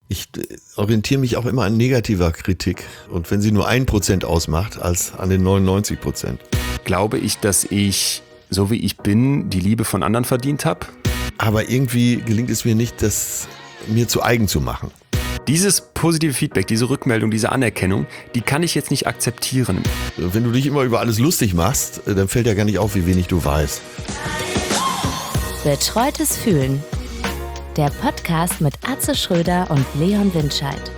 Ich orientiere mich auch immer an negativer Kritik. Und wenn sie nur 1% ausmacht, als an den 99%. Glaube ich, dass ich, so wie ich bin, die Liebe von anderen verdient habe? Aber irgendwie gelingt es mir nicht, das mir zu eigen zu machen. Dieses positive Feedback, diese Rückmeldung, diese Anerkennung, die kann ich jetzt nicht akzeptieren. Wenn du dich immer über alles lustig machst, dann fällt ja gar nicht auf, wie wenig du weißt. Betreutes Fühlen. Der Podcast mit Atze Schröder und Leon Windscheid.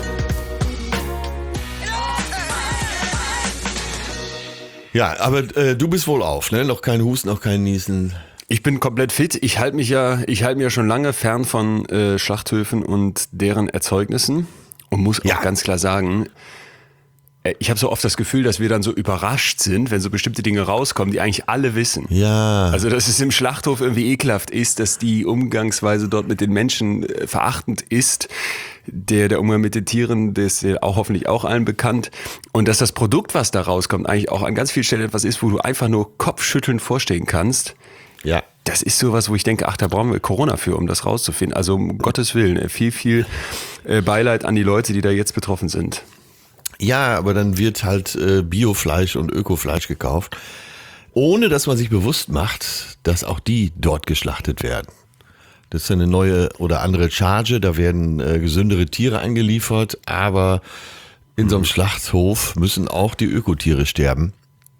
Ja, aber du bist wohl auf, ne? Noch kein Husten, noch kein Niesen. Ich bin komplett fit. Ich halte mich ja schon lange fern von Schlachthöfen und deren Erzeugnissen und muss auch ganz klar sagen, ich habe so oft das Gefühl, dass wir dann so überrascht sind, wenn so bestimmte Dinge rauskommen, die eigentlich alle wissen. Ja. Also, dass es im Schlachthof irgendwie ekelhaft ist, dass die Umgangsweise dort mit den Menschen verachtend ist. Der Umgang mit den Tieren, der ist ja auch hoffentlich auch allen bekannt. Und dass das Produkt, was da rauskommt, eigentlich auch an ganz vielen Stellen etwas ist, wo du einfach nur kopfschüttelnd vorstehen kannst. Ja. Das ist sowas, wo ich denke, da brauchen wir Corona für, um das rauszufinden. Also um Gottes Willen, viel Beileid an die Leute, die da jetzt betroffen sind. Ja, aber dann wird halt Biofleisch und Ökofleisch gekauft, ohne dass man sich bewusst macht, dass auch die dort geschlachtet werden. Das ist eine neue oder andere Charge, da werden gesündere Tiere eingeliefert, aber in so einem Schlachthof müssen auch die Ökotiere sterben.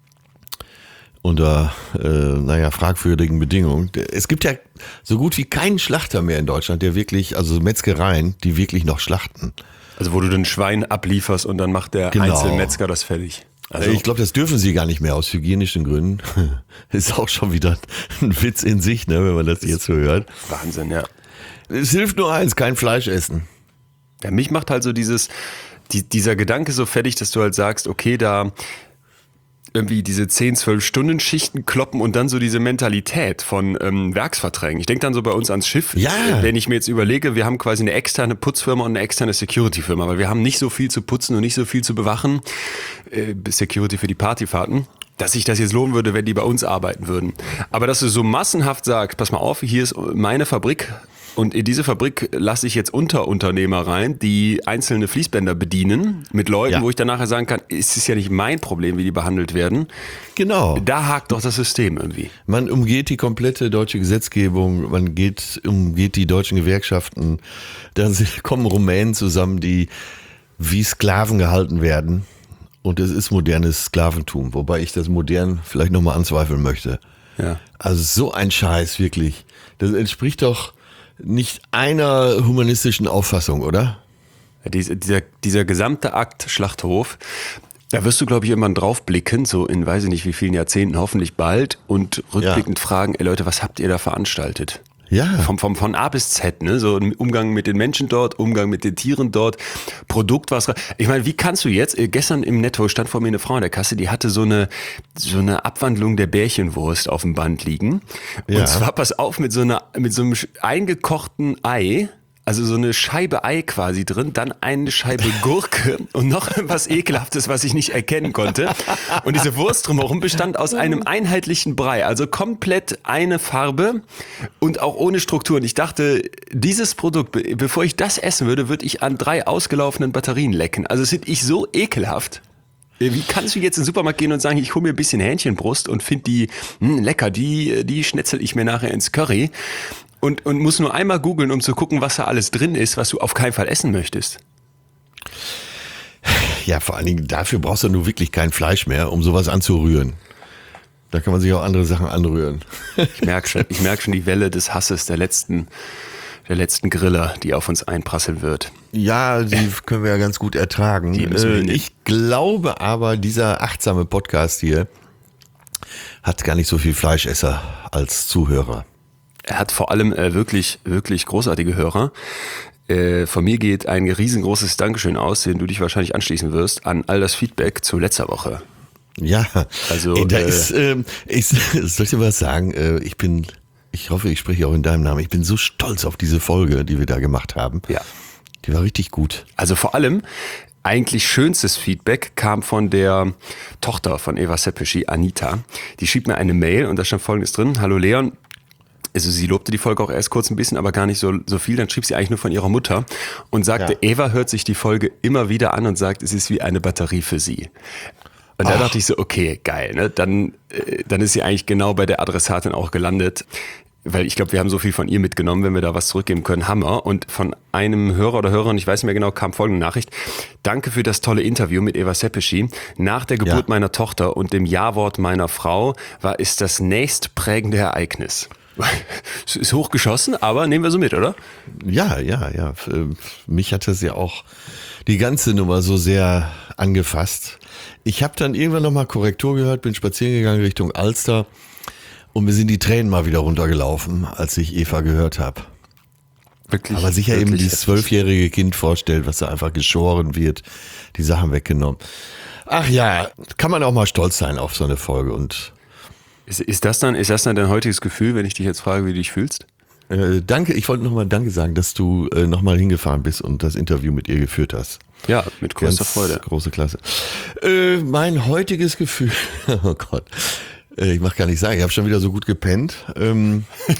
Unter, fragwürdigen Bedingungen. Es gibt ja so gut wie keinen Schlachter mehr in Deutschland, der wirklich, also Metzgereien, die wirklich noch schlachten. Also wo du den Schwein ablieferst und dann macht der Einzelmetzger das fertig. Also ich glaube, das dürfen sie gar nicht mehr aus hygienischen Gründen. Ist auch schon wieder ein Witz in sich, ne, wenn man das jetzt so hört. Wahnsinn, ja. Es hilft nur eins, kein Fleisch essen. Ja, mich macht halt so dieser Gedanke so fertig, dass du halt sagst, okay, da irgendwie diese 10-12-Stunden-Schichten kloppen und dann so diese Mentalität von Werksverträgen. Ich denke dann so bei uns ans Schiff, wenn ich mir jetzt überlege, wir haben quasi eine externe Putzfirma und eine externe Security-Firma, weil wir haben nicht so viel zu putzen und nicht so viel zu bewachen, Security für die Partyfahrten, dass sich das jetzt lohnen würde, wenn die bei uns arbeiten würden. Aber dass du so massenhaft sagst, pass mal auf, hier ist meine Fabrik, und in diese Fabrik lasse ich jetzt Unterunternehmer rein, die einzelne Fließbänder bedienen mit Leuten, wo ich dann nachher sagen kann, es ist ja nicht mein Problem, wie die behandelt werden. Genau. Da hakt doch das System irgendwie. Man umgeht die komplette deutsche Gesetzgebung, man umgeht die deutschen Gewerkschaften. Da kommen Rumänen zusammen, die wie Sklaven gehalten werden. Und es ist modernes Sklaventum, wobei ich das modern vielleicht nochmal anzweifeln möchte. Ja. Also so ein Scheiß, wirklich. Das entspricht doch nicht einer humanistischen Auffassung, oder? Dieser gesamte Akt Schlachthof, da wirst du, glaube ich, irgendwann drauf blicken, so in weiß ich nicht wie vielen Jahrzehnten, hoffentlich bald, und rückblickend fragen, ey Leute, was habt ihr da veranstaltet? Ja. Von A bis Z, ne? So ein Umgang mit den Menschen dort, Umgang mit den Tieren dort, Produkt, was. Ich meine, wie kannst du jetzt, gestern im Netto stand vor mir eine Frau in der Kasse, die hatte so eine Abwandlung der Bärchenwurst auf dem Band liegen. Und zwar, pass auf, mit so einem eingekochten Ei. Also so eine Scheibe Ei quasi drin, dann eine Scheibe Gurke und noch was Ekelhaftes, was ich nicht erkennen konnte. Und diese Wurst drumherum bestand aus einem einheitlichen Brei, also komplett eine Farbe und auch ohne Struktur. Und ich dachte, dieses Produkt, bevor ich das essen würde, würde ich an 3 ausgelaufenen Batterien lecken. Also das finde ich so ekelhaft. Wie kannst du jetzt in den Supermarkt gehen und sagen, ich hole mir ein bisschen Hähnchenbrust und finde die lecker, die schnetzel ich mir nachher ins Curry. Und muss nur einmal googeln, um zu gucken, was da alles drin ist, was du auf keinen Fall essen möchtest. Ja, vor allen Dingen dafür brauchst du nur wirklich kein Fleisch mehr, um sowas anzurühren. Da kann man sich auch andere Sachen anrühren. Ich merke schon die Welle des Hasses der letzten Griller, die auf uns einprasseln wird. Ja, die können wir ja ganz gut ertragen. Ich glaube aber, dieser achtsame Podcast hier hat gar nicht so viel Fleischesser als Zuhörer. Er hat vor allem wirklich, wirklich großartige Hörer. Von mir geht ein riesengroßes Dankeschön aus, den du dich wahrscheinlich anschließen wirst, an all das Feedback zu letzter Woche. Ja, also soll ich dir was sagen? Ich hoffe, ich spreche auch in deinem Namen. Ich bin so stolz auf diese Folge, die wir da gemacht haben. Ja. Die war richtig gut. Also vor allem, eigentlich schönstes Feedback kam von der Tochter von Eva Sepeschi, Anita. Die schrieb mir eine Mail und da stand Folgendes drin. Hallo Leon. Also sie lobte die Folge auch erst kurz ein bisschen, aber gar nicht so viel. Dann schrieb sie eigentlich nur von ihrer Mutter und sagte, Eva hört sich die Folge immer wieder an und sagt, es ist wie eine Batterie für sie. Und da dachte ich so, okay, geil, ne? Dann ist sie eigentlich genau bei der Adressatin auch gelandet. Weil ich glaube, wir haben so viel von ihr mitgenommen, wenn wir da was zurückgeben können, Hammer. Und von einem Hörer oder Hörerin, ich weiß nicht mehr genau, kam folgende Nachricht. Danke für das tolle Interview mit Eva Sepeschi. Nach der Geburt meiner Tochter und dem Ja-Wort meiner Frau war es das nächstprägende Ereignis. Ist hochgeschossen, aber nehmen wir so mit, oder? Ja. Mich hat das ja auch die ganze Nummer so sehr angefasst. Ich habe dann irgendwann nochmal Korrektur gehört, bin spazieren gegangen Richtung Alster und mir sind die Tränen mal wieder runtergelaufen, als ich Eva gehört habe. Wirklich, aber sich ja eben dieses 12-jährige Kind vorstellt, was da einfach geschoren wird, die Sachen weggenommen. Ach ja, kann man auch mal stolz sein auf so eine Folge. Und ist das dann dein heutiges Gefühl, wenn ich dich jetzt frage, wie du dich fühlst? Danke, ich wollte nochmal Danke sagen, dass du nochmal hingefahren bist und das Interview mit ihr geführt hast. Ja, mit größter Freude. Große Klasse. Mein heutiges Gefühl, oh Gott, ich mach gar nicht sagen, ich habe schon wieder so gut gepennt. Du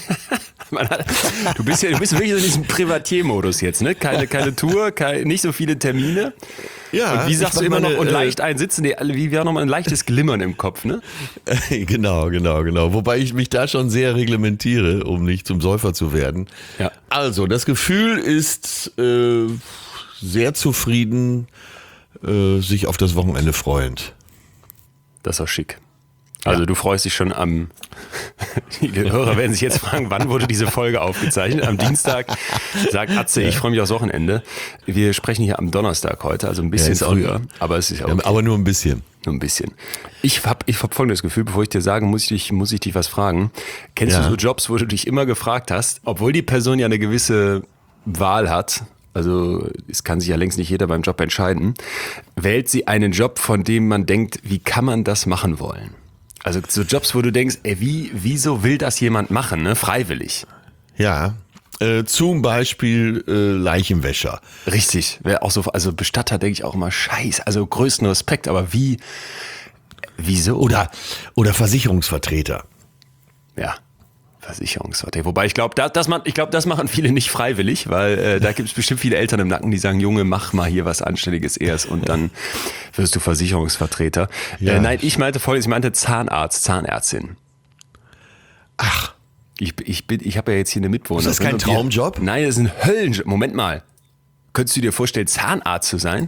bist wirklich so in diesem Privatier-Modus jetzt, ne? Keine Tour, nicht so viele Termine. Ja. Und wie sagst du immer noch, und leicht einsitzen, wie wäre nochmal ein leichtes Glimmern im Kopf, ne? Genau. Wobei ich mich da schon sehr reglementiere, um nicht zum Säufer zu werden. Ja. Also, das Gefühl ist sehr zufrieden, sich auf das Wochenende freuend. Das ist auch schick. Also du freust dich schon die Hörer werden sich jetzt fragen, wann wurde diese Folge aufgezeichnet? Am Dienstag sagt Atze, ich freue mich aufs Wochenende. Wir sprechen hier am Donnerstag heute, also ein bisschen früher, aber es ist ja okay. Aber nur ein bisschen. Nur ein bisschen. Ich hab folgendes Gefühl, bevor ich dir sage, muss ich dich was fragen. Kennst du so Jobs, wo du dich immer gefragt hast, obwohl die Person ja eine gewisse Wahl hat, also es kann sich ja längst nicht jeder beim Job entscheiden, wählt sie einen Job, von dem man denkt, wie kann man das machen wollen? Also so Jobs, wo du denkst, wieso will das jemand machen, ne? Freiwillig. Ja, zum Beispiel Leichenwäscher. Richtig, wäre auch so, also Bestatter denke ich auch immer, scheiße, also größten Respekt, aber wieso? Oder Versicherungsvertreter. Ja. Versicherungsverträge. Wobei ich glaube, das machen viele nicht freiwillig, weil da gibt es bestimmt viele Eltern im Nacken, die sagen, Junge, mach mal hier was Anständiges erst und dann wirst du Versicherungsvertreter. Ja. Nein, ich meinte Zahnarzt, Zahnärztin. Ach. Ich habe ja jetzt hier eine Mitwohnerin. Ist das kein Traumjob? Nein, das ist ein Höllenjob. Moment mal. Könntest du dir vorstellen, Zahnarzt zu sein?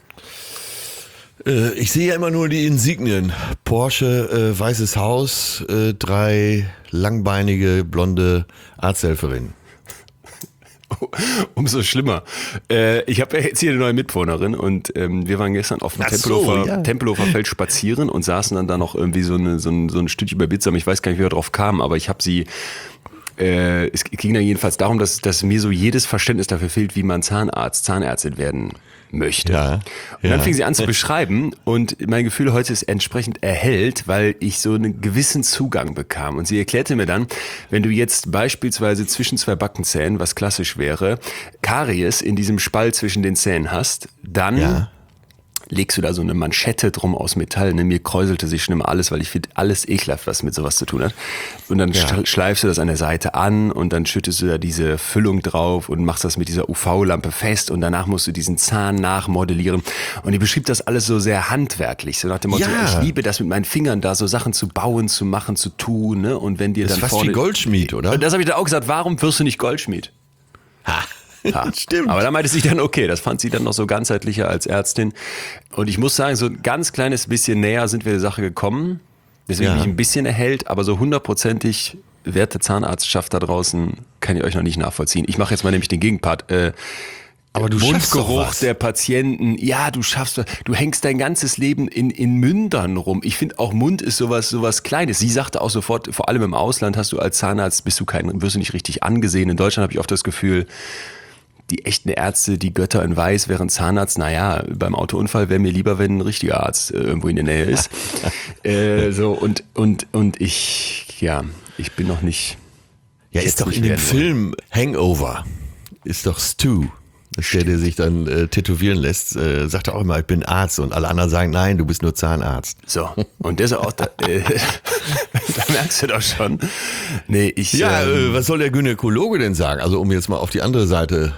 Ich sehe ja immer nur die Insignien. Porsche, Weißes Haus, 3 langbeinige, blonde Arzthelferinnen. Umso schlimmer. Ich habe ja jetzt hier eine neue Mitwohnerin und wir waren gestern auf dem Tempelhofer Feld spazieren und saßen dann da noch irgendwie so ein Stückchen bei Bitsam. Ich weiß gar nicht, wie wir drauf kamen, aber ich habe sie... es ging dann jedenfalls darum, dass mir so jedes Verständnis dafür fehlt, wie man Zahnärztin werden möchte. Ja. Und dann fing sie an zu beschreiben und mein Gefühl heute ist entsprechend erhellt, weil ich so einen gewissen Zugang bekam. Und sie erklärte mir dann, wenn du jetzt beispielsweise zwischen 2 Backenzähnen, was klassisch wäre, Karies in diesem Spalt zwischen den Zähnen hast, dann legst du da so eine Manschette drum aus Metall. Ne? Mir kräuselte sich schon immer alles, weil ich finde alles ekelhaft, was mit sowas zu tun hat. Und dann schleifst du das an der Seite an und dann schüttest du da diese Füllung drauf und machst das mit dieser UV-Lampe fest und danach musst du diesen Zahn nachmodellieren. Und die beschrieb das alles so sehr handwerklich, so nach dem Motto, ich liebe das mit meinen Fingern da so Sachen zu bauen, zu machen, zu tun. Ne? Und wenn dir das dann ist fast wie Goldschmied, oder? Und das habe ich dann auch gesagt, warum wirst du nicht Goldschmied? Stimmt. Aber da meinte sie dann, okay, das fand sie dann noch so ganzheitlicher als Ärztin. Und ich muss sagen, so ein ganz kleines bisschen näher sind wir der Sache gekommen. Deswegen bin ich ein bisschen erhellt, aber so 100%ig werte Zahnarztschaft da draußen kann ich euch noch nicht nachvollziehen. Ich mache jetzt mal nämlich den Gegenpart. Aber du schaffst doch Mundgeruch was. der Patienten, ja, du hängst dein ganzes Leben in Mündern rum. Ich finde auch Mund ist sowas Kleines. Sie sagte auch sofort, vor allem im Ausland wirst du nicht richtig angesehen. In Deutschland habe ich oft das Gefühl, die echten Ärzte, die Götter in Weiß, während Zahnarzt, naja, beim Autounfall wäre mir lieber, wenn ein richtiger Arzt irgendwo in der Nähe ist. Und ich bin noch nicht. Ja, ist doch in dem Film Hangover, ist doch Stu. der sich dann tätowieren lässt, sagt er auch immer, ich bin Arzt und alle anderen sagen, nein, du bist nur Zahnarzt. So, und das ist auch, da merkst du doch schon. Nee, was soll der Gynäkologe denn sagen? Also um jetzt mal auf die andere Seite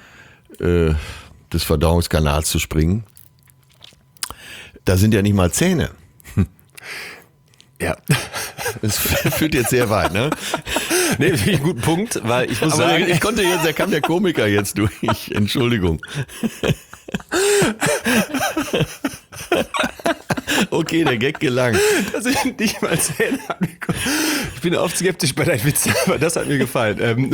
des Verdauungskanals zu springen. Da sind ja nicht mal Zähne. Ja. Das führt jetzt sehr weit, ne? Nee, finde ich einen guten Punkt, weil ich muss sagen... da kam der Komiker jetzt durch. Entschuldigung. Okay, der Gag gelang. Das sind nicht mal Zähne. Ich bin oft skeptisch bei deinen Witzen, aber das hat mir gefallen.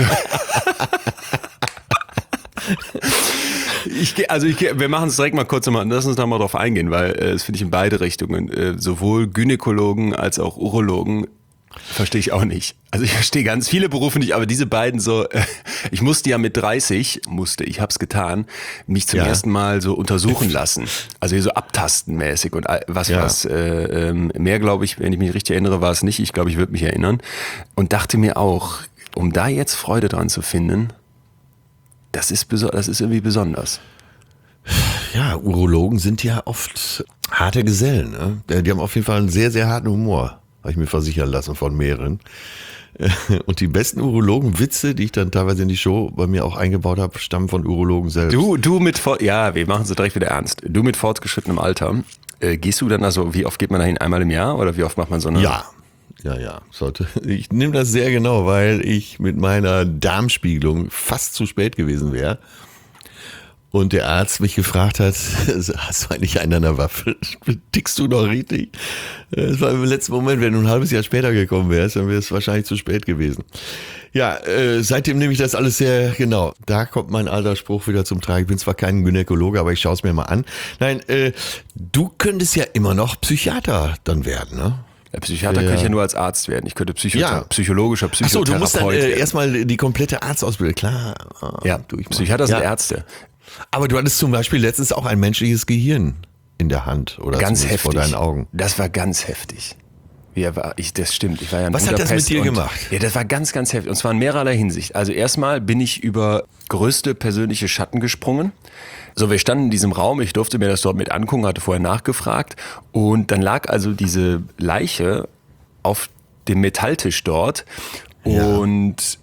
Wir machen es direkt mal kurz nochmal, lass uns da mal drauf eingehen, weil das finde ich in beide Richtungen, sowohl Gynäkologen als auch Urologen, verstehe ich auch nicht. Also ich verstehe ganz viele Berufe nicht, aber diese beiden so, ich musste ja mit 30, ich hab's getan, mich zum ersten Mal so untersuchen lassen. Also hier so abtastenmäßig und was mehr, glaube ich, wenn ich mich richtig erinnere, war es nicht. Ich glaube, ich würde mich erinnern. Und dachte mir auch, um da jetzt Freude dran zu finden, das ist irgendwie besonders. Ja, Urologen sind ja oft harte Gesellen. Ne? Die haben auf jeden Fall einen sehr, sehr harten Humor. Habe ich mir versichern lassen von mehreren. Und die besten Urologen-Witze, die ich dann teilweise in die Show bei mir auch eingebaut habe, stammen von Urologen selbst. Wir machen sie direkt wieder ernst. Du mit fortgeschrittenem Alter, gehst du dann also, wie oft geht man dahin? Einmal im Jahr oder wie oft macht man so eine? Ja. Ich nehme das sehr genau, weil ich mit meiner Darmspiegelung fast zu spät gewesen wäre. Und der Arzt mich gefragt hat, hast du eigentlich einen an der Waffe? Tickst du noch richtig? Das war im letzten Moment, wenn du ein halbes Jahr später gekommen wärst, dann wäre es wahrscheinlich zu spät gewesen. Ja, seitdem nehme ich das alles sehr genau. Da kommt mein alter Spruch wieder zum Tragen. Ich bin zwar kein Gynäkologe, aber ich schaue es mir mal an. Nein, du könntest ja immer noch Psychiater dann werden, ne? Psychiater könnte ich ja nur als Arzt werden. Ich könnte psychologischer Psychotherapeut Achso, du musst dann werden. erstmal die komplette Arztausbildung. Klar. Ja, Psychiater sind Ärzte. Aber du hattest zum Beispiel letztens auch ein menschliches Gehirn in der Hand oder ganz heftig vor deinen Augen. Das war ganz heftig. Das stimmt. Ich war ja in Was hat das mit dir gemacht? Ja, das war ganz, ganz heftig. Und zwar in mehrerlei Hinsicht. Also erstmal bin ich über größte persönliche Schatten gesprungen. So, wir standen in diesem Raum, ich durfte mir das dort mit angucken, hatte vorher nachgefragt. Und dann lag also diese Leiche auf dem Metalltisch dort. Und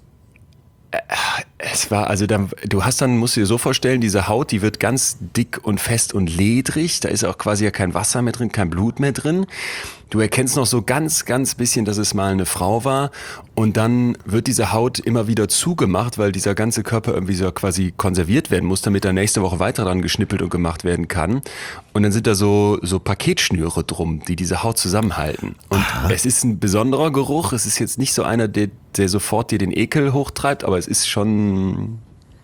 es war, also dann, musst du dir so vorstellen, diese Haut, die wird ganz dick und fest und ledrig. Da ist auch quasi ja kein Wasser mehr drin, kein Blut mehr drin. Du erkennst noch so ganz, ganz bisschen, dass es mal eine Frau war. Und dann wird diese Haut immer wieder zugemacht, weil dieser ganze Körper irgendwie so quasi konserviert werden muss, damit da nächste Woche weiter dran geschnippelt und gemacht werden kann. Und dann sind da so Paketschnüre drum, die diese Haut zusammenhalten. Und es ist ein besonderer Geruch. Es ist jetzt nicht so einer, der sofort dir den Ekel hochtreibt, aber es ist schon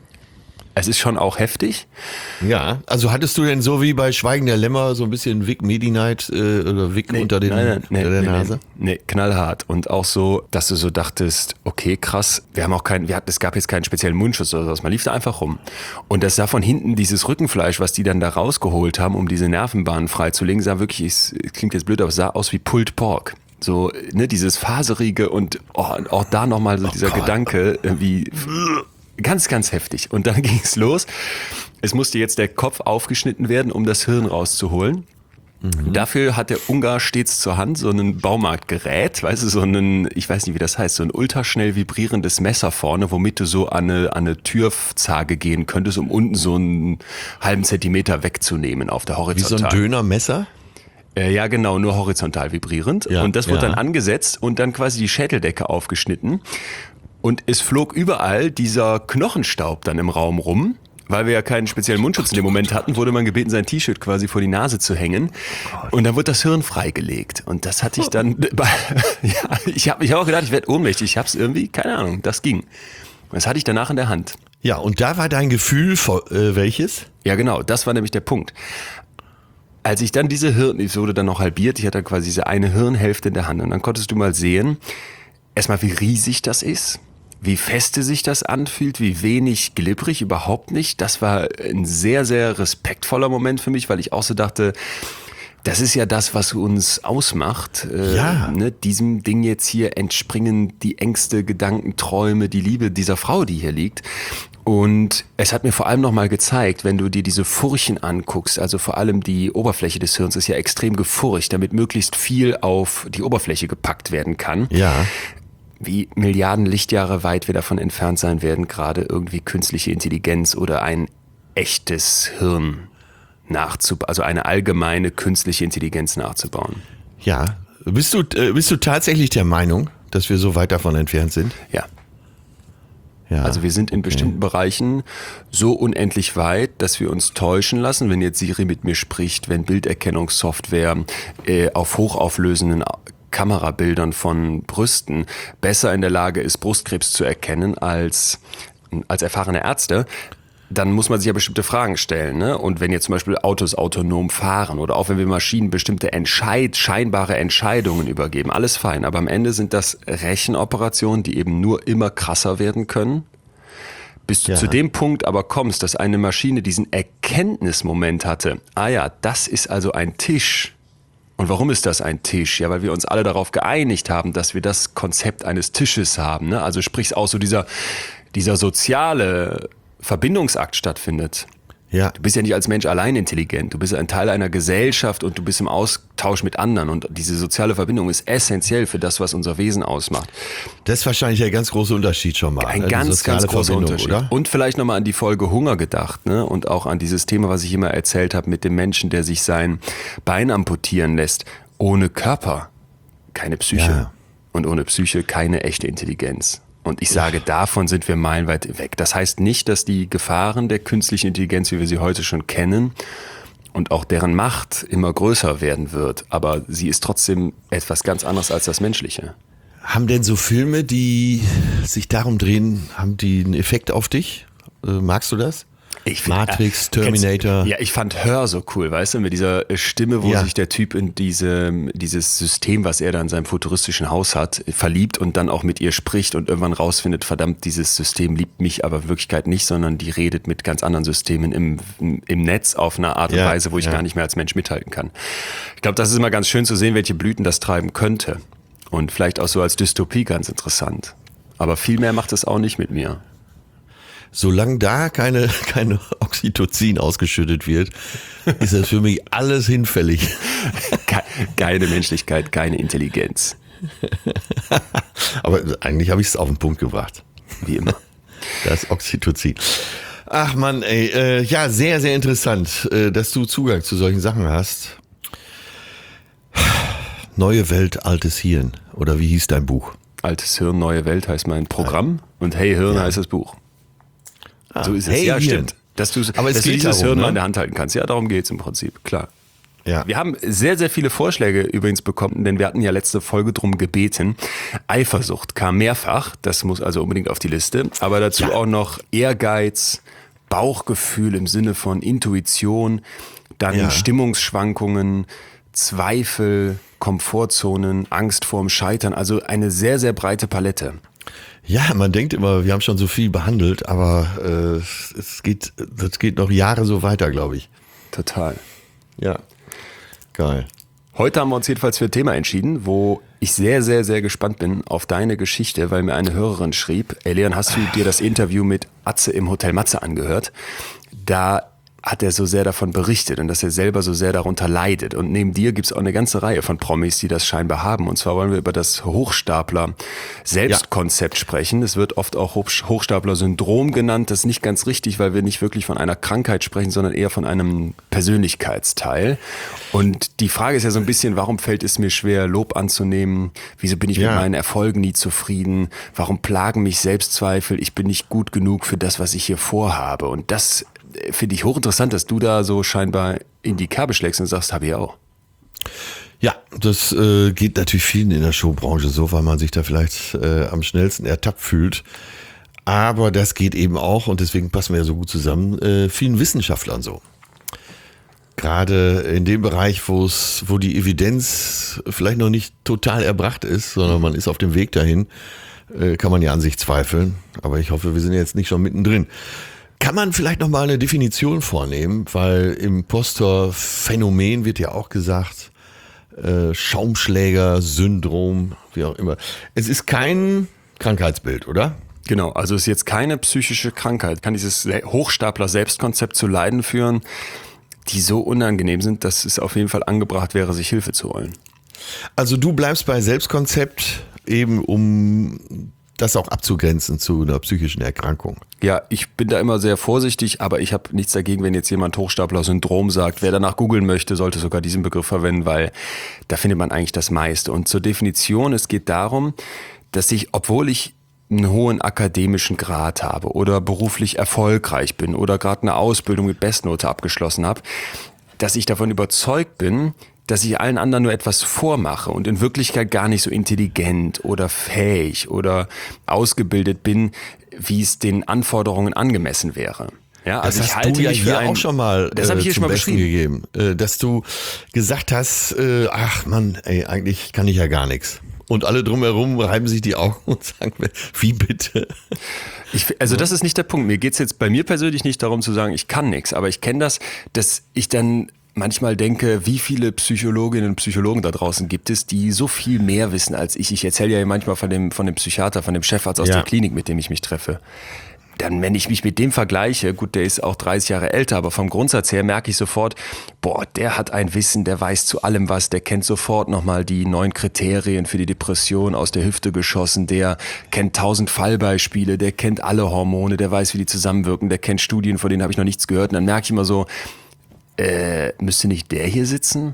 auch heftig. Ja, also hattest du denn so wie bei Schweigen der Lämmer so ein bisschen Vic Medi-Night oder Vic unter der Nase? Nee, knallhart. Und auch so, dass du so dachtest, okay, krass, es gab jetzt keinen speziellen Mundschutz oder sowas, man lief da einfach rum. Und das sah von hinten, dieses Rückenfleisch, was die dann da rausgeholt haben, um diese Nervenbahnen freizulegen, sah wirklich, es klingt jetzt blöd, aber es sah aus wie Pulled Pork. So, ne, dieses Faserige und auch da nochmal so dieser Gedanke, wie ganz, ganz heftig. Und dann ging es los. Es musste jetzt der Kopf aufgeschnitten werden, um das Hirn rauszuholen. Mhm. Dafür hat der Ungar stets zur Hand so ein Baumarktgerät, weißt du, ich weiß nicht, wie das heißt, so ein ultraschnell vibrierendes Messer vorne, womit du so an eine Türzage gehen könntest, um unten so einen halben Zentimeter wegzunehmen auf der Horizontal. Wie so ein Dönermesser? Ja, genau, nur horizontal vibrierend. Ja, und das wurde dann angesetzt und dann quasi die Schädeldecke aufgeschnitten. Und es flog überall dieser Knochenstaub dann im Raum rum. Weil wir ja keinen speziellen Mundschutz in dem Moment hatten, wurde man gebeten, sein T-Shirt quasi vor die Nase zu hängen. Und dann wurde das Hirn freigelegt. Und das hatte ich dann, ich hab auch gedacht, ich werde ohnmächtig. Ich hab's irgendwie, keine Ahnung, das ging. Das hatte ich danach in der Hand. Ja, und da war dein Gefühl, welches? Ja, genau, das war nämlich der Punkt. Als ich dann es wurde dann noch halbiert, ich hatte quasi diese eine Hirnhälfte in der Hand. Und dann konntest du mal sehen, erstmal wie riesig das ist, wie feste sich das anfühlt, wie wenig glibberig, überhaupt nicht. Das war ein sehr, sehr respektvoller Moment für mich, weil ich auch so dachte, das ist ja das, was uns ausmacht. Ne, diesem Ding jetzt hier entspringen die Ängste, Gedanken, Träume, die Liebe dieser Frau, die hier liegt. Und es hat mir vor allem nochmal gezeigt, wenn du dir diese Furchen anguckst, also vor allem die Oberfläche des Hirns ist ja extrem gefurcht, damit möglichst viel auf die Oberfläche gepackt werden kann. Ja. Wie Milliarden Lichtjahre weit wir davon entfernt sein werden, gerade irgendwie künstliche Intelligenz oder ein echtes Hirn also eine allgemeine künstliche Intelligenz nachzubauen. Ja. Bist du tatsächlich der Meinung, dass wir so weit davon entfernt sind? Ja. Ja. Also wir sind in bestimmten Bereichen so unendlich weit, dass wir uns täuschen lassen, wenn jetzt Siri mit mir spricht, wenn Bilderkennungssoftware auf hochauflösenden Kamerabildern von Brüsten besser in der Lage ist, Brustkrebs zu erkennen als erfahrene Ärzte, dann muss man sich ja bestimmte Fragen stellen. Ne? Und wenn jetzt zum Beispiel Autos autonom fahren oder auch wenn wir Maschinen bestimmte scheinbare Entscheidungen übergeben, alles fein. Aber am Ende sind das Rechenoperationen, die eben nur immer krasser werden können. Bis du zu dem Punkt aber kommst, dass eine Maschine diesen Erkenntnismoment hatte, das ist also ein Tisch. Und warum ist das ein Tisch? Ja, weil wir uns alle darauf geeinigt haben, dass wir das Konzept eines Tisches haben. Ne? Also sprich auch so dieser soziale Verbindungsakt stattfindet. Ja. Du bist ja nicht als Mensch allein intelligent. Du bist ein Teil einer Gesellschaft und du bist im Austausch mit anderen. Und diese soziale Verbindung ist essentiell für das, was unser Wesen ausmacht. Das ist wahrscheinlich der ganz große Unterschied schon mal. Ein ganz großer Unterschied. Oder? Und vielleicht nochmal an die Folge Hunger gedacht, ne? Und auch an dieses Thema, was ich immer erzählt habe mit dem Menschen, der sich sein Bein amputieren lässt. Ohne Körper keine Psyche. Ja. Und ohne Psyche keine echte Intelligenz. Und ich sage, davon sind wir meilenweit weg. Das heißt nicht, dass die Gefahren der künstlichen Intelligenz, wie wir sie heute schon kennen, und auch deren Macht immer größer werden wird. Aber sie ist trotzdem etwas ganz anderes als das Menschliche. Haben denn so Filme, die sich darum drehen, haben die einen Effekt auf dich? Magst du das? Matrix, Terminator. Ich fand Her so cool, weißt du, mit dieser Stimme, wo sich der Typ in dieses System, was er da in seinem futuristischen Haus hat, verliebt und dann auch mit ihr spricht und irgendwann rausfindet, verdammt, dieses System liebt mich aber in Wirklichkeit nicht, sondern die redet mit ganz anderen Systemen im Netz auf eine Art und Weise, wo ich gar nicht mehr als Mensch mithalten kann. Ich glaube, das ist immer ganz schön zu sehen, welche Blüten das treiben könnte. Und vielleicht auch so als Dystopie ganz interessant. Aber viel mehr macht es auch nicht mit mir. Solange da keine Oxytocin ausgeschüttet wird, ist das für mich alles hinfällig. Keine Menschlichkeit, keine Intelligenz. Aber eigentlich habe ich es auf den Punkt gebracht. Wie immer. Das Oxytocin. Ach Mann, ey, ja, sehr, sehr interessant, dass du Zugang zu solchen Sachen hast. Neue Welt, altes Hirn. Oder wie hieß dein Buch? Altes Hirn, neue Welt heißt mein Programm und Hey Hirn heißt das Buch. So ist es. Hey, ja, Hirn. Stimmt. Dass du dieses darum, Hirn ne? mal in der Hand halten kannst. Ja, darum geht's im Prinzip, klar. Ja. Wir haben sehr, sehr viele Vorschläge übrigens bekommen, denn wir hatten ja letzte Folge drum gebeten. Eifersucht kam mehrfach, das muss also unbedingt auf die Liste. Aber dazu auch noch Ehrgeiz, Bauchgefühl im Sinne von Intuition, dann Stimmungsschwankungen, Zweifel, Komfortzonen, Angst vorm Scheitern. Also eine sehr, sehr breite Palette. Ja, man denkt immer, wir haben schon so viel behandelt, aber das geht noch Jahre so weiter, glaube ich. Total. Ja, geil. Heute haben wir uns jedenfalls für ein Thema entschieden, wo ich sehr, sehr, sehr gespannt bin auf deine Geschichte, weil mir eine Hörerin schrieb, Leon, hast du dir das Interview mit Atze im Hotel Matze angehört? Da hat er so sehr davon berichtet und dass er selber so sehr darunter leidet. Und neben dir gibt es auch eine ganze Reihe von Promis, die das scheinbar haben. Und zwar wollen wir über das Hochstapler-Selbstkonzept sprechen. Es wird oft auch Hochstapler-Syndrom genannt. Das ist nicht ganz richtig, weil wir nicht wirklich von einer Krankheit sprechen, sondern eher von einem Persönlichkeitsteil. Und die Frage ist ja so ein bisschen, warum fällt es mir schwer, Lob anzunehmen? Wieso bin ich mit meinen Erfolgen nie zufrieden? Warum plagen mich Selbstzweifel? Ich bin nicht gut genug für das, was ich hier vorhabe. Und das finde ich hochinteressant, dass du da so scheinbar in die Kerbe schlägst und sagst, habe ich auch. Ja, das geht natürlich vielen in der Showbranche so, weil man sich da vielleicht am schnellsten ertappt fühlt. Aber das geht eben auch, und deswegen passen wir ja so gut zusammen, vielen Wissenschaftlern so. Gerade in dem Bereich, wo die Evidenz vielleicht noch nicht total erbracht ist, sondern man ist auf dem Weg dahin, kann man ja an sich zweifeln. Aber ich hoffe, wir sind jetzt nicht schon mittendrin. Kann man vielleicht noch mal eine Definition vornehmen, weil im Impostor-Phänomen wird ja auch gesagt, Schaumschläger-Syndrom, wie auch immer. Es ist kein Krankheitsbild, oder? Genau, also ist jetzt keine psychische Krankheit, kann dieses Hochstapler-Selbstkonzept zu Leiden führen, die so unangenehm sind, dass es auf jeden Fall angebracht wäre, sich Hilfe zu holen. Also du bleibst bei Selbstkonzept, eben um das auch abzugrenzen zu einer psychischen Erkrankung. Ja, ich bin da immer sehr vorsichtig, aber ich habe nichts dagegen, wenn jetzt jemand Hochstapler-Syndrom sagt. Wer danach googeln möchte, sollte sogar diesen Begriff verwenden, weil da findet man eigentlich das meiste. Und zur Definition, es geht darum, dass ich, obwohl ich einen hohen akademischen Grad habe oder beruflich erfolgreich bin oder gerade eine Ausbildung mit Bestnote abgeschlossen habe, dass ich davon überzeugt bin, dass ich allen anderen nur etwas vormache und in Wirklichkeit gar nicht so intelligent oder fähig oder ausgebildet bin, wie es den Anforderungen angemessen wäre. Ja, also das ich hast halte du ja mich hier für auch schon mal das habe ich hier zum schon mal Besten gegeben, dass du gesagt hast, ach Mann, ey, eigentlich kann ich ja gar nichts. Und alle drumherum reiben sich die Augen und sagen, wie bitte? Also das ist nicht der Punkt. Mir geht's jetzt bei mir persönlich nicht darum zu sagen, ich kann nichts, aber ich kenne das, dass ich dann manchmal denke, wie viele Psychologinnen und Psychologen da draußen gibt es, die so viel mehr wissen als ich. Ich erzähle ja manchmal von dem Psychiater, von dem Chefarzt aus der Klinik, mit dem ich mich treffe. Dann, wenn ich mich mit dem vergleiche, gut, der ist auch 30 Jahre älter, aber vom Grundsatz her merke ich sofort, boah, der hat ein Wissen, der weiß zu allem was, der kennt sofort nochmal die 9 Kriterien für die Depression aus der Hüfte geschossen, der kennt 1000 Fallbeispiele, der kennt alle Hormone, der weiß, wie die zusammenwirken, der kennt Studien, von denen habe ich noch nichts gehört. Und dann merke ich immer so, müsste nicht der hier sitzen?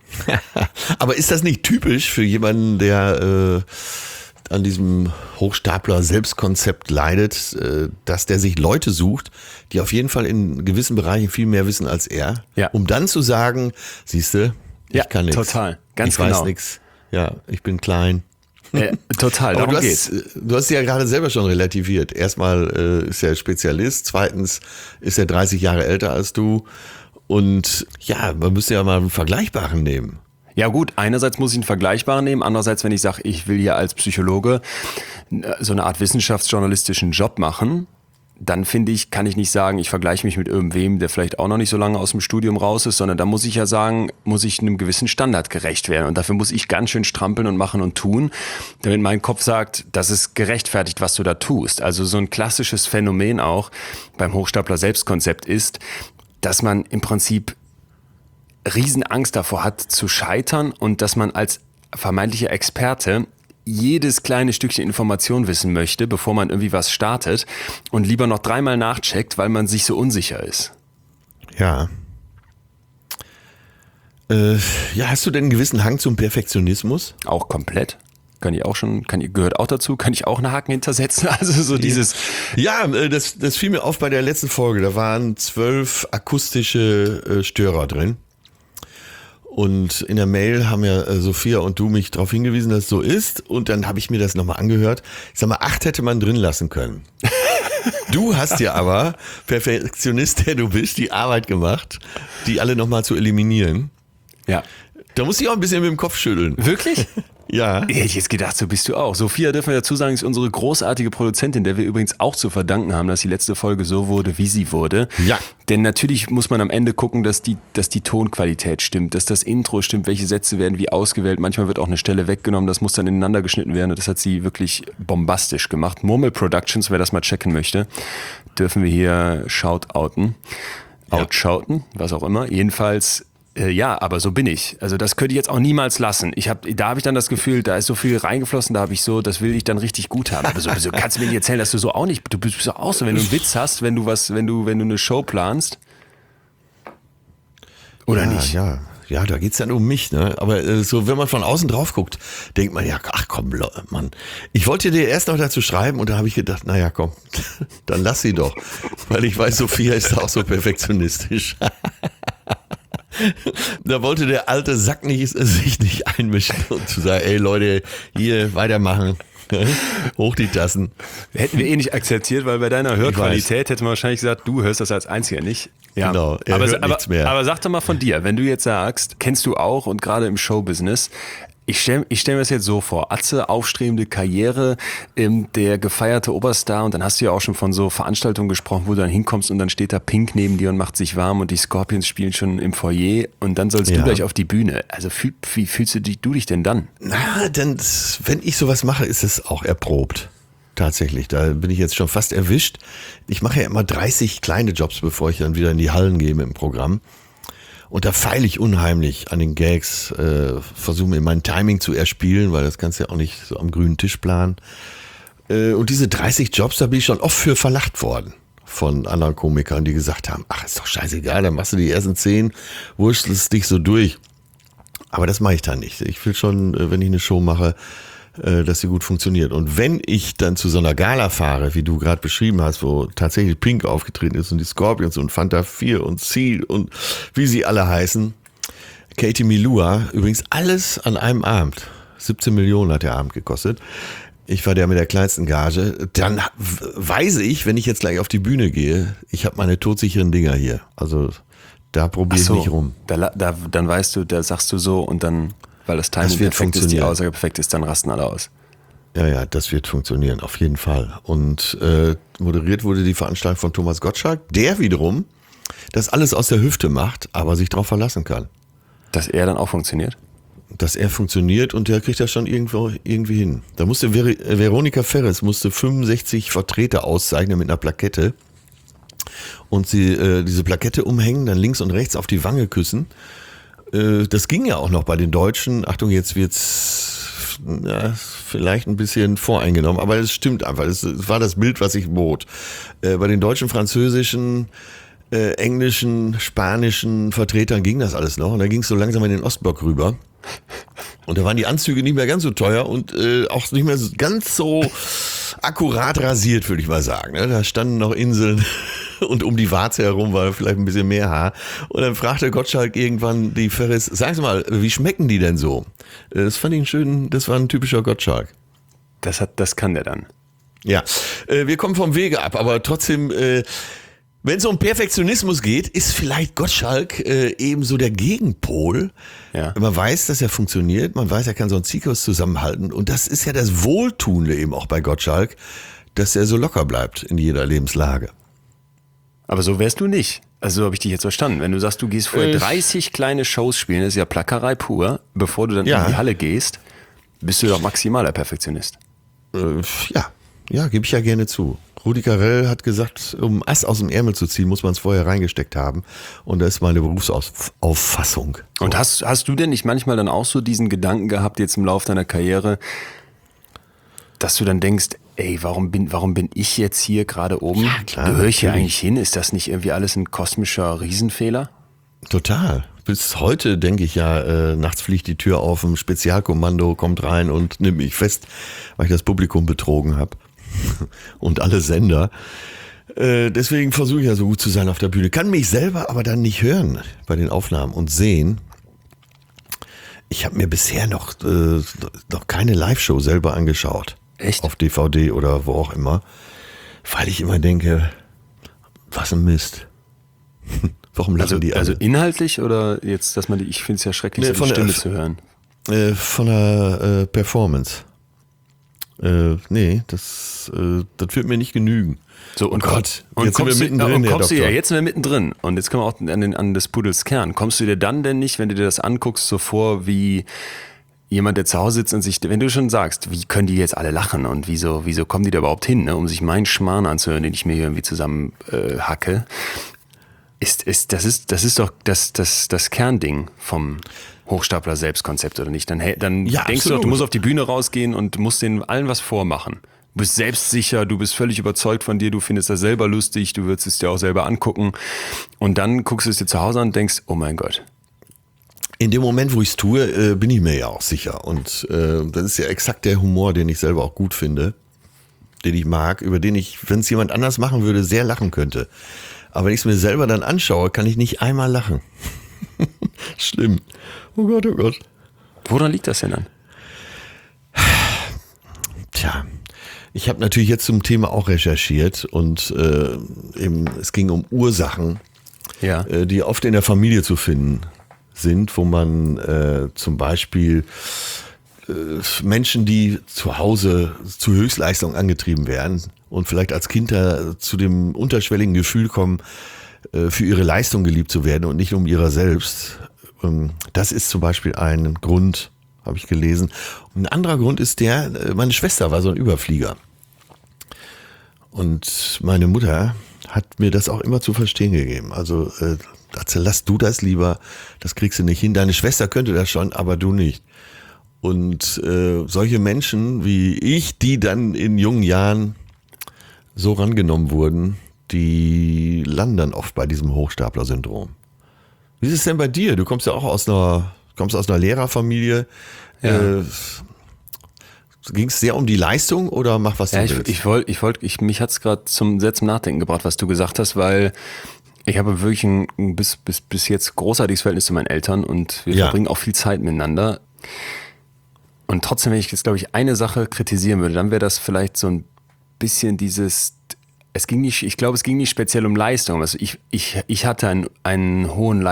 Aber ist das nicht typisch für jemanden, der an diesem Hochstapler-Selbstkonzept leidet, dass der sich Leute sucht, die auf jeden Fall in gewissen Bereichen viel mehr wissen als er, um dann zu sagen, siehste, ich kann nichts. Total, ganz ich genau. Ich weiß nichts, ja, ich bin klein. Total, darum geht's. Du hast ja gerade selber schon relativiert. Erstmal ist er Spezialist, zweitens ist er 30 Jahre älter als du und ja, man müsste ja mal einen Vergleichbaren nehmen. Ja gut, einerseits muss ich einen Vergleichbaren nehmen, andererseits, wenn ich sage, ich will hier als Psychologe so eine Art wissenschaftsjournalistischen Job machen, dann finde ich, kann ich nicht sagen, ich vergleiche mich mit irgendwem, der vielleicht auch noch nicht so lange aus dem Studium raus ist, sondern da muss ich ja sagen, muss ich einem gewissen Standard gerecht werden und dafür muss ich ganz schön strampeln und machen und tun, damit mein Kopf sagt, das ist gerechtfertigt, was du da tust. Also so ein klassisches Phänomen auch beim Hochstapler-Selbstkonzept ist, dass man im Prinzip Riesenangst davor hat zu scheitern und dass man als vermeintlicher Experte jedes kleine Stückchen Information wissen möchte, bevor man irgendwie was startet und lieber noch 3-mal nachcheckt, weil man sich so unsicher ist. Ja. Hast du denn einen gewissen Hang zum Perfektionismus? Auch komplett. Gehört auch dazu, kann ich auch einen Haken hintersetzen. Also so dieses. Ja, das fiel mir auf bei der letzten Folge. Da waren 12 akustische Störer drin. Und in der Mail haben ja Sophia und du mich darauf hingewiesen, dass es so ist. Und dann habe ich mir das nochmal angehört. Ich sag mal, 8 hätte man drin lassen können. Du hast ja aber, Perfektionist, der du bist, die Arbeit gemacht, die alle nochmal zu eliminieren. Ja. Da muss ich auch ein bisschen mit dem Kopf schütteln. Wirklich? Ja. Hätte ich jetzt gedacht, so bist du auch. Sophia, dürfen wir dazu sagen, ist unsere großartige Produzentin, der wir übrigens auch zu verdanken haben, dass die letzte Folge so wurde, wie sie wurde. Ja. Denn natürlich muss man am Ende gucken, dass die Tonqualität stimmt, dass das Intro stimmt, welche Sätze werden wie ausgewählt. Manchmal wird auch eine Stelle weggenommen, das muss dann ineinander geschnitten werden. Und das hat sie wirklich bombastisch gemacht. Murmel Productions, wer das mal checken möchte, dürfen wir hier shoutouten. Outshouten, was auch immer. Jedenfalls... Ja, aber so bin ich. Also das könnte ich jetzt auch niemals lassen. Da habe ich dann das Gefühl, da ist so viel reingeflossen, da habe ich so, das will ich dann richtig gut haben. Aber so kannst du mir nicht erzählen, dass du so auch nicht, du bist so auch so, wenn du einen Witz hast, wenn du eine Show planst. Oder nicht? Ja, da geht's dann um mich, ne? Aber so, wenn man von außen drauf guckt, denkt man ja, ach komm, Mann. Ich wollte dir erst noch dazu schreiben und da habe ich gedacht, naja, komm, dann lass sie doch. Weil ich weiß, Sophia ist auch so perfektionistisch. Da wollte der alte Sack sich nicht einmischen und zu sagen, ey Leute, hier weitermachen, hoch die Tassen. Hätten wir nicht akzeptiert, weil bei deiner Hörqualität hätte man wahrscheinlich gesagt, du hörst das als Einziger nicht. Ja. Genau, hört nichts mehr. Aber sag doch mal von dir, wenn du jetzt sagst, kennst du auch und gerade im Showbusiness, ich stell mir das jetzt so vor, Atze, aufstrebende Karriere, der gefeierte Oberstar und dann hast du ja auch schon von so Veranstaltungen gesprochen, wo du dann hinkommst und dann steht da Pink neben dir und macht sich warm und die Scorpions spielen schon im Foyer und dann sollst du gleich auf die Bühne. Also wie fühlst du dich denn dann? Na, denn wenn ich sowas mache, ist es auch erprobt. tatsächlich. Da bin ich jetzt schon fast erwischt. Ich mache ja immer 30 kleine Jobs, bevor ich dann wieder in die Hallen gehe mit dem Programm. Und da feile ich unheimlich an den Gags, versuche mir mein Timing zu erspielen, weil das kannst du ja auch nicht so am grünen Tisch planen. Und diese 30 Jobs, da bin ich schon oft für verlacht worden von anderen Komikern, die gesagt haben, ach, ist doch scheißegal, dann machst du die ersten 10, wurstelst dich so durch. Aber das mache ich dann nicht. Ich will schon, wenn ich eine Show mache, dass sie gut funktioniert. Und wenn ich dann zu so einer Gala fahre, wie du gerade beschrieben hast, wo tatsächlich Pink aufgetreten ist und die Scorpions und Fanta 4 und Seal und wie sie alle heißen, Katie Milua, übrigens alles an einem Abend. 17 Millionen hat der Abend gekostet. Ich war der mit der kleinsten Gage. Dann weiß ich, wenn ich jetzt gleich auf die Bühne gehe, ich habe meine todsicheren Dinger hier. Also da probiere ich nicht rum. Dann weißt du, da sagst du so und dann, weil das Timing perfekt ist, die Aussage perfekt ist, dann rasten alle aus. Ja, das wird funktionieren, auf jeden Fall. Und moderiert wurde die Veranstaltung von Thomas Gottschalk, der wiederum das alles aus der Hüfte macht, aber sich darauf verlassen kann. Dass er dann auch funktioniert? Dass er funktioniert und der kriegt das schon irgendwie hin. Da musste Veronika Ferres 65 Vertreter auszeichnen mit einer Plakette und sie diese Plakette umhängen, dann links und rechts auf die Wange küssen. Das ging ja auch noch bei den Deutschen. Achtung, jetzt wird's vielleicht ein bisschen voreingenommen, aber es stimmt einfach. Es war das Bild, was ich bot. Bei den deutschen, französischen, englischen, spanischen Vertretern ging das alles noch und dann ging es so langsam in den Ostblock rüber. Und da waren die Anzüge nicht mehr ganz so teuer und auch nicht mehr ganz so akkurat rasiert, würde ich mal sagen. Da standen noch Inseln und um die Warze herum war vielleicht ein bisschen mehr Haar. Und dann fragte Gottschalk irgendwann die Ferris, sagen Sie mal, wie schmecken die denn so? Das fand ich schön, das war ein typischer Gottschalk. Das kann der dann. Ja, wir kommen vom Wege ab, aber trotzdem... wenn es um Perfektionismus geht, ist vielleicht Gottschalk eben so der Gegenpol. Ja. Man weiß, dass er funktioniert, man weiß, er kann so einen Zirkus zusammenhalten und das ist ja das Wohltuende eben auch bei Gottschalk, dass er so locker bleibt in jeder Lebenslage. Aber so wärst du nicht. Also so habe ich dich jetzt verstanden. Wenn du sagst, du gehst vorher 30 kleine Shows spielen, das ist ja Plackerei pur, bevor du dann in die Halle gehst, bist du doch maximaler Perfektionist. Ja, gebe ich ja gerne zu. Rudi Carrell hat gesagt, um Ass aus dem Ärmel zu ziehen, muss man es vorher reingesteckt haben. Und das ist meine Berufsauffassung. Und hast du denn nicht manchmal dann auch so diesen Gedanken gehabt, jetzt im Laufe deiner Karriere, dass du dann denkst, ey, warum bin ich jetzt hier gerade oben? Ja, klar, Gehöre ich hier eigentlich hin? Ist das nicht irgendwie alles ein kosmischer Riesenfehler? Total. Bis heute denke ich ja, nachts fliegt die Tür auf, ein Spezialkommando kommt rein und nimmt mich fest, weil ich das Publikum betrogen habe. Und alle Sender. Deswegen versuche ich ja so gut zu sein auf der Bühne. Kann mich selber aber dann nicht hören bei den Aufnahmen und sehen. Ich habe mir bisher noch keine Live-Show selber angeschaut. Echt? Auf DVD oder wo auch immer. Weil ich immer denke, was ein Mist. Warum lassen die alle? Also inhaltlich oder jetzt, dass man ich finde es ja schrecklich, so die Stimme zu hören. Von der Performance. Das wird mir nicht genügen. So, und Gott, jetzt sind wir mittendrin, jetzt sind wir mittendrin. Und jetzt kommen wir auch an des Pudels Kern. Kommst du dir dann denn nicht, wenn du dir das anguckst, so vor wie jemand, der zu Hause sitzt und sich, wenn du schon sagst, wie können die jetzt alle lachen und wieso kommen die da überhaupt hin, ne, um sich meinen Schmarrn anzuhören, den ich mir hier irgendwie zusammen hacke, das ist doch das Kernding vom Hochstapler Selbstkonzept, oder nicht? Dann ja, denkst absolut. Du doch, du musst auf die Bühne rausgehen und musst denen allen was vormachen. Du bist selbstsicher, du bist völlig überzeugt von dir, du findest das selber lustig, du würdest es dir auch selber angucken. Und dann guckst du es dir zu Hause an und denkst, oh mein Gott. In dem Moment, wo ich es tue, bin ich mir ja auch sicher. Und das ist ja exakt der Humor, den ich selber auch gut finde, den ich mag, über den ich, wenn es jemand anders machen würde, sehr lachen könnte. Aber wenn ich es mir selber dann anschaue, kann ich nicht einmal lachen. Schlimm. Oh Gott, oh Gott. Woran liegt das denn dann? Tja, ich habe natürlich jetzt zum Thema auch recherchiert und es ging um Ursachen, die oft in der Familie zu finden sind, wo man zum Beispiel Menschen, die zu Hause zu Höchstleistung angetrieben werden und vielleicht als Kind zu dem unterschwelligen Gefühl kommen, für ihre Leistung geliebt zu werden und nicht um ihrer selbst. Das ist zum Beispiel ein Grund, habe ich gelesen. Und ein anderer Grund ist meine Schwester war so ein Überflieger. Und meine Mutter hat mir das auch immer zu verstehen gegeben. Also, Atze, lass du das lieber, das kriegst du nicht hin. Deine Schwester könnte das schon, aber du nicht. Und solche Menschen wie ich, die dann in jungen Jahren so rangenommen wurden, die landen dann oft bei diesem Hochstapler-Syndrom. Wie ist es denn bei dir? Du kommst ja auch aus einer Lehrerfamilie. Ja. Ging es sehr um die Leistung oder mach was du willst? Mich hat's gerade zum Nachdenken gebracht, was du gesagt hast, weil ich habe wirklich ein bis jetzt großartiges Verhältnis zu meinen Eltern und wir verbringen auch viel Zeit miteinander. Und trotzdem, wenn ich jetzt, glaube ich, eine Sache kritisieren würde, dann wäre das vielleicht so ein bisschen es ging nicht speziell um Leistung. Also ich hatte einen hohen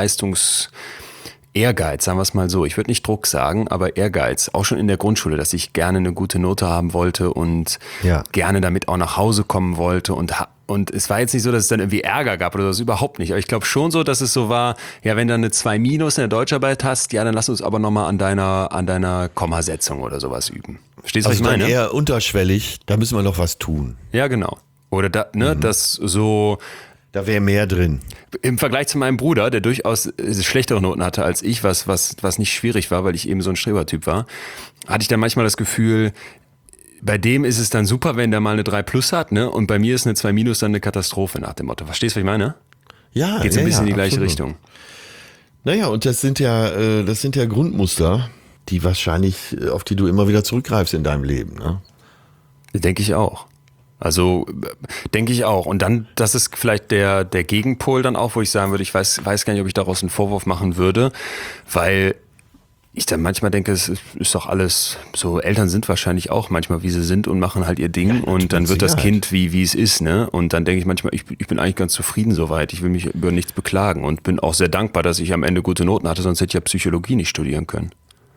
Ehrgeiz, sagen wir es mal so. Ich würde nicht Druck sagen, aber Ehrgeiz. Auch schon in der Grundschule, dass ich gerne eine gute Note haben wollte und gerne damit auch nach Hause kommen wollte. Und es war jetzt nicht so, dass es dann irgendwie Ärger gab oder das überhaupt nicht. Aber ich glaube schon so, dass es so war, ja, wenn du eine 2- in der Deutscharbeit hast, ja, dann lass uns aber nochmal an deiner Kommasetzung oder sowas üben. Verstehst du, was ich meine? Dann eher unterschwellig, da müssen wir noch was tun. Ja, genau. Oder das so... Da wäre mehr drin. Im Vergleich zu meinem Bruder, der durchaus schlechtere Noten hatte als ich, was nicht schwierig war, weil ich eben so ein Strebertyp war, hatte ich dann manchmal das Gefühl, bei dem ist es dann super, wenn der mal eine 3+ hat, ne? Und bei mir ist eine 2- dann eine Katastrophe nach dem Motto. Verstehst du, was ich meine? Ja, geht so ein bisschen in die gleiche absolut. Richtung. Naja, und das sind ja Grundmuster, die wahrscheinlich, auf die du immer wieder zurückgreifst in deinem Leben, ne? Denke ich auch. Also denke ich auch. Und dann, das ist vielleicht der Gegenpol dann auch, wo ich sagen würde, ich weiß gar nicht, ob ich daraus einen Vorwurf machen würde, weil ich dann manchmal denke, es ist doch alles so, Eltern sind wahrscheinlich auch manchmal, wie sie sind und machen halt ihr Ding und dann wird das Kind wie es ist, ne? Und dann denke ich manchmal, ich bin eigentlich ganz zufrieden soweit. Ich will mich über nichts beklagen und bin auch sehr dankbar, dass ich am Ende gute Noten hatte, sonst hätte ich ja Psychologie nicht studieren können.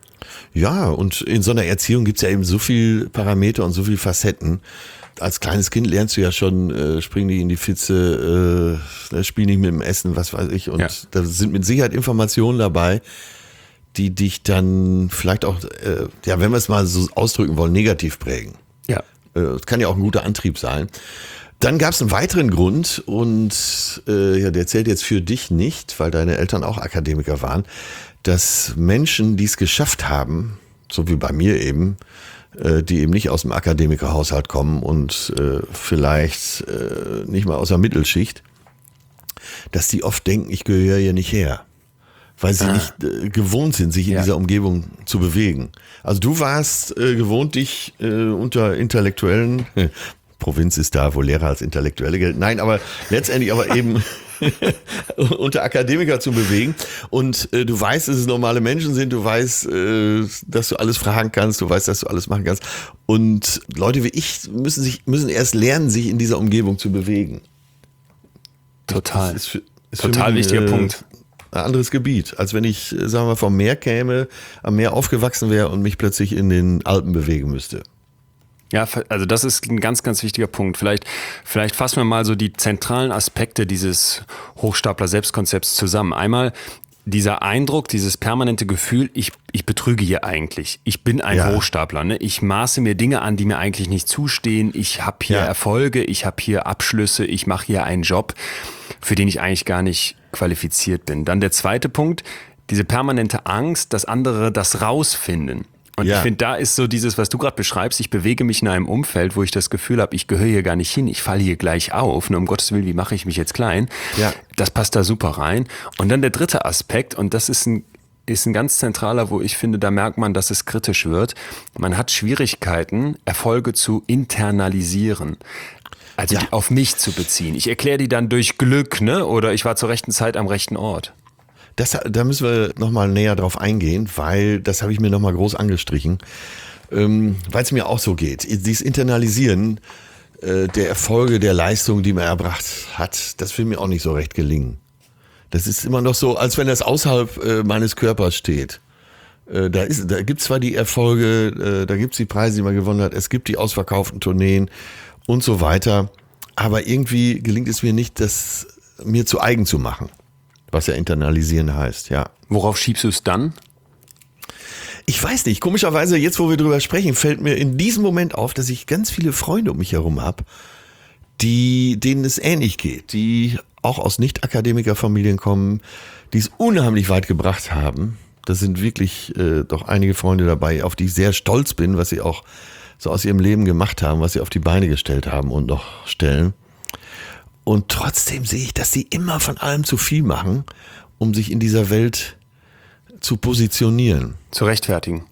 Ja, und in so einer Erziehung gibt's ja eben so viel Parameter und so viel Facetten. Als kleines Kind lernst du ja schon, spring nicht in die Pfütze, spiel nicht mit dem Essen, was weiß ich. Und da sind mit Sicherheit Informationen dabei, die dich dann vielleicht auch, wenn wir es mal so ausdrücken wollen, negativ prägen. Ja. Das kann ja auch ein guter Antrieb sein. Dann gab es einen weiteren Grund und der zählt jetzt für dich nicht, weil deine Eltern auch Akademiker waren, dass Menschen, die es geschafft haben, so wie bei mir eben, die eben nicht aus dem Akademikerhaushalt kommen und vielleicht nicht mal aus der Mittelschicht, dass die oft denken, ich gehöre hier nicht her, weil sie nicht gewohnt sind, sich in dieser Umgebung zu bewegen. Also du warst gewohnt, dich unter Intellektuellen, Provinz ist da, wo Lehrer als Intellektuelle gelten, nein, aber letztendlich aber eben unter Akademiker zu bewegen und du weißt, dass es normale Menschen sind, du weißt, dass du alles fragen kannst, du weißt, dass du alles machen kannst und Leute wie ich müssen erst lernen, sich in dieser Umgebung zu bewegen. Total. Ist total wichtiger Punkt. Ein anderes Gebiet, als wenn ich, sagen wir mal, vom Meer käme, am Meer aufgewachsen wäre und mich plötzlich in den Alpen bewegen müsste. Ja, also das ist ein ganz, ganz wichtiger Punkt. Vielleicht fassen wir mal so die zentralen Aspekte dieses Hochstapler-Selbstkonzepts zusammen. Einmal dieser Eindruck, dieses permanente Gefühl, ich betrüge hier eigentlich. Ich bin ein Hochstapler. Ne? Ich maße mir Dinge an, die mir eigentlich nicht zustehen. Ich habe hier Erfolge, ich habe hier Abschlüsse, ich mache hier einen Job, für den ich eigentlich gar nicht qualifiziert bin. Dann der zweite Punkt, diese permanente Angst, dass andere das rausfinden. Und ich finde, da ist so dieses, was du gerade beschreibst, ich bewege mich in einem Umfeld, wo ich das Gefühl habe, ich gehöre hier gar nicht hin, ich falle hier gleich auf, nur um Gottes Willen, wie mache ich mich jetzt klein? Ja. Das passt da super rein. Und dann der dritte Aspekt, und das ist ein ganz zentraler, wo ich finde, da merkt man, dass es kritisch wird. Man hat Schwierigkeiten, Erfolge zu internalisieren. Also die auf mich zu beziehen. Ich erkläre die dann durch Glück, ne? Oder ich war zur rechten Zeit am rechten Ort. Da müssen wir nochmal näher drauf eingehen, weil das habe ich mir nochmal groß angestrichen, weil es mir auch so geht. Dieses Internalisieren der Erfolge, der Leistung, die man erbracht hat, das will mir auch nicht so recht gelingen. Das ist immer noch so, als wenn das außerhalb meines Körpers steht. Da gibt es zwar die Erfolge, da gibt es die Preise, die man gewonnen hat, es gibt die ausverkauften Tourneen und so weiter, aber irgendwie gelingt es mir nicht, das mir zu eigen zu machen. Was ja internalisieren heißt, ja. Worauf schiebst du es dann? Ich weiß nicht. Komischerweise, jetzt wo wir drüber sprechen, fällt mir in diesem Moment auf, dass ich ganz viele Freunde um mich herum habe, denen es ähnlich geht, die auch aus Nicht-Akademiker-Familien kommen, die es unheimlich weit gebracht haben. Da sind wirklich doch einige Freunde dabei, auf die ich sehr stolz bin, was sie auch so aus ihrem Leben gemacht haben, was sie auf die Beine gestellt haben und noch stellen. Und trotzdem sehe ich, dass sie immer von allem zu viel machen, um sich in dieser Welt zu positionieren. Zu rechtfertigen.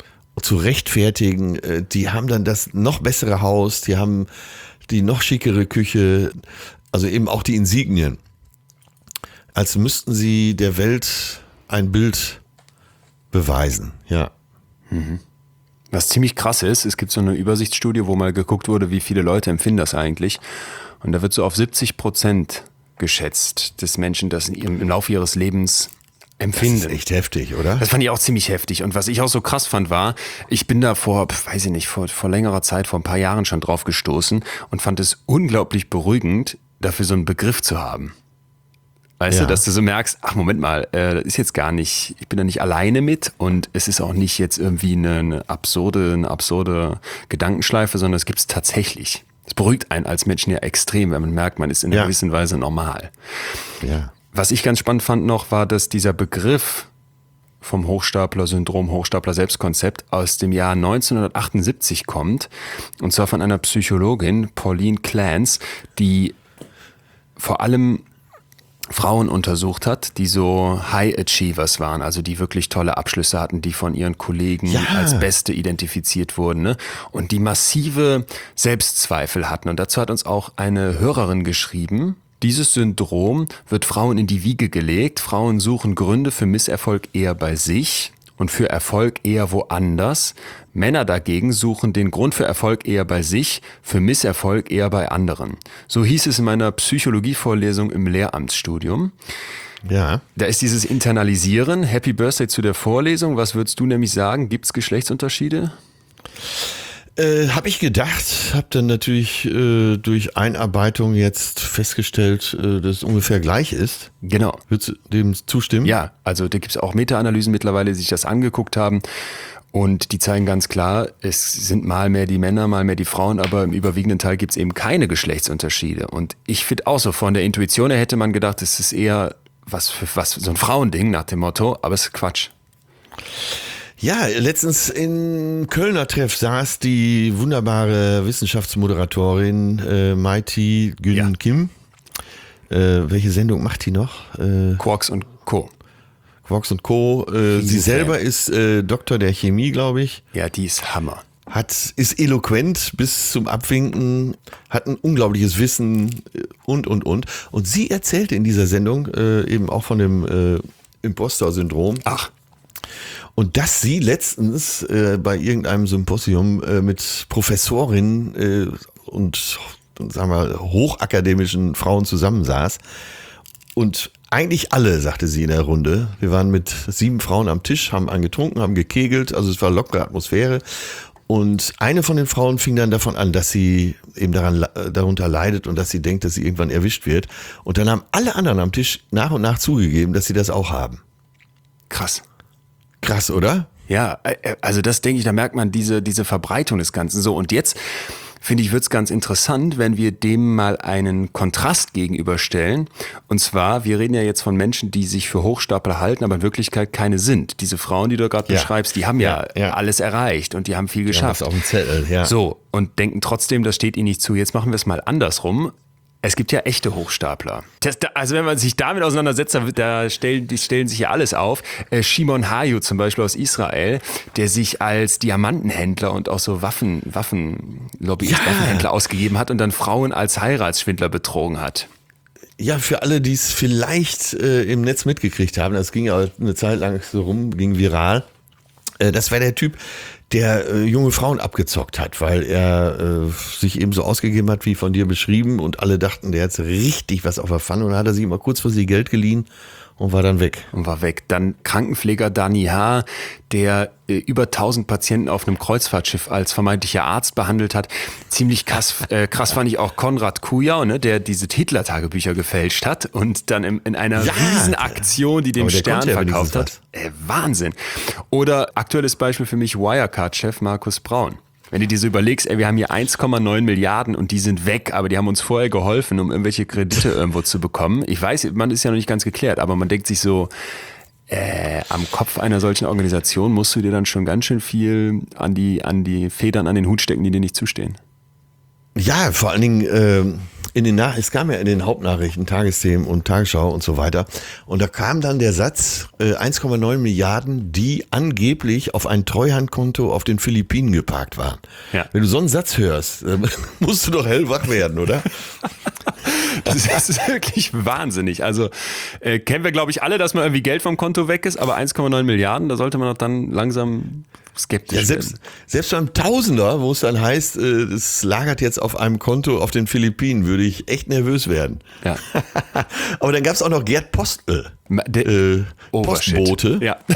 Die haben dann das noch bessere Haus, die haben die noch schickere Küche, also eben auch die Insignien. Als müssten sie der Welt ein Bild beweisen, ja. Was ziemlich krass ist, es gibt so eine Übersichtsstudie, wo mal geguckt wurde, wie viele Leute empfinden das eigentlich. Und da wird so auf 70% geschätzt des Menschen, das im Laufe ihres Lebens empfinden. Das ist echt heftig, oder? Das fand ich auch ziemlich heftig. Und was ich auch so krass fand war, ich bin da vor längerer Zeit, vor ein paar Jahren schon drauf gestoßen und fand es unglaublich beruhigend, dafür so einen Begriff zu haben. Weißt du, dass du so merkst, ach Moment mal, das ist jetzt gar nicht, ich bin da nicht alleine mit und es ist auch nicht jetzt irgendwie eine absurde Gedankenschleife, sondern es gibt es tatsächlich. Es beruhigt einen als Menschen ja extrem, wenn man merkt, man ist in einer gewissen Weise normal. Ja. Was ich ganz spannend fand noch, war, dass dieser Begriff vom Hochstapler-Syndrom, Hochstapler-Selbstkonzept aus dem Jahr 1978 kommt. Und zwar von einer Psychologin, Pauline Clance, die vor allem Frauen untersucht hat, die so High Achievers waren, also die wirklich tolle Abschlüsse hatten, die von ihren Kollegen als Beste identifiziert wurden, ne? Und die massive Selbstzweifel hatten. Und dazu hat uns auch eine Hörerin geschrieben, dieses Syndrom wird Frauen in die Wiege gelegt. Frauen suchen Gründe für Misserfolg eher bei sich und für Erfolg eher woanders. Männer dagegen suchen den Grund für Erfolg eher bei sich, für Misserfolg eher bei anderen. So hieß es in meiner Psychologievorlesung im Lehramtsstudium. Ja. Da ist dieses Internalisieren. Happy Birthday zu der Vorlesung. Was würdest du nämlich sagen? Gibt es Geschlechtsunterschiede? Habe ich gedacht, habe dann natürlich durch Einarbeitung jetzt festgestellt, dass es ungefähr gleich ist. Genau. Würdest du dem zustimmen? Ja, also da gibt es auch Meta-Analysen mittlerweile, die sich das angeguckt haben. Und die zeigen ganz klar, es sind mal mehr die Männer, mal mehr die Frauen, aber im überwiegenden Teil gibt es eben keine Geschlechtsunterschiede. Und ich finde auch so, von der Intuition her hätte man gedacht, es ist eher was so ein Frauending nach dem Motto, aber es ist Quatsch. Ja, letztens in Kölner Treff saß die wunderbare Wissenschaftsmoderatorin Maiti Gün Kim. Welche Sendung macht die noch? Quarks und Co. Quarks und Co. Sie selber ist Doktor der Chemie, glaube ich. Ja, die ist Hammer. Ist eloquent bis zum Abwinken, hat ein unglaubliches Wissen und. Und sie erzählte in dieser Sendung eben auch von dem Imposter-Syndrom. Ach. Und dass sie letztens bei irgendeinem Symposium mit Professorinnen und sagen wir hochakademischen Frauen zusammensaß. Und eigentlich alle, sagte sie in der Runde. Wir waren mit 7 Frauen am Tisch, haben angetrunken, haben gekegelt, also es war lockere Atmosphäre. Und eine von den Frauen fing dann davon an, dass sie eben darunter leidet und dass sie denkt, dass sie irgendwann erwischt wird. Und dann haben alle anderen am Tisch nach und nach zugegeben, dass sie das auch haben. Krass. Krass, oder? Ja, also das denke ich, da merkt man diese Verbreitung des Ganzen so. Und jetzt, finde ich, wird es ganz interessant, wenn wir dem mal einen Kontrast gegenüberstellen. Und zwar, wir reden ja jetzt von Menschen, die sich für Hochstapler halten, aber in Wirklichkeit keine sind. Diese Frauen, die du gerade beschreibst, die haben ja alles erreicht und die haben viel geschafft. Ja, auf dem Zettel, ja. So, und denken trotzdem, das steht ihnen nicht zu. Jetzt machen wir es mal andersrum. Es gibt ja echte Hochstapler. Also wenn man sich damit auseinandersetzt, da stellen sich ja alles auf. Shimon Hayu zum Beispiel aus Israel, der sich als Diamantenhändler und auch so Waffenlobbyist, Waffenhändler ausgegeben hat und dann Frauen als Heiratsschwindler betrogen hat. Ja, für alle, die es vielleicht im Netz mitgekriegt haben, das ging ja eine Zeit lang so rum, ging viral. Das war der Typ, der junge Frauen abgezockt hat, weil er sich eben so ausgegeben hat, wie von dir beschrieben, und alle dachten, der hat richtig was auf der Pfanne, und dann hat er sich immer kurz vor sie Geld geliehen und war dann weg. Dann Krankenpfleger Dani H., der über 1000 Patienten auf einem Kreuzfahrtschiff als vermeintlicher Arzt behandelt hat. Ziemlich krass fand ich auch Konrad Kujau, ne, der diese Hitler-Tagebücher gefälscht hat und dann in einer Riesenaktion, die dem Stern verkauft hat. Wahnsinn. Oder aktuelles Beispiel für mich, Wirecard-Chef Markus Braun. Wenn du dir so überlegst, ey, wir haben hier 1,9 Milliarden und die sind weg, aber die haben uns vorher geholfen, um irgendwelche Kredite irgendwo zu bekommen. Ich weiß, man ist ja noch nicht ganz geklärt, aber man denkt sich so, am Kopf einer solchen Organisation musst du dir dann schon ganz schön viel an die Federn, an den Hut stecken, die dir nicht zustehen. Ja, vor allen Dingen es kam ja in den Hauptnachrichten, Tagesthemen und Tagesschau und so weiter. Und da kam dann der Satz, 1,9 Milliarden, die angeblich auf ein Treuhandkonto auf den Philippinen geparkt waren. Ja. Wenn du so einen Satz hörst, musst du doch hellwach werden, oder? Das ist wirklich wahnsinnig. Also kennen wir, glaube ich, alle, dass mal irgendwie Geld vom Konto weg ist, aber 1,9 Milliarden, da sollte man doch dann langsam skeptisch werden. Selbst beim Tausender, wo es dann heißt, es lagert jetzt auf einem Konto auf den Philippinen, würde ich echt nervös werden. Ja. Aber dann gab es auch noch Gerd Postl, Postbote. Ja.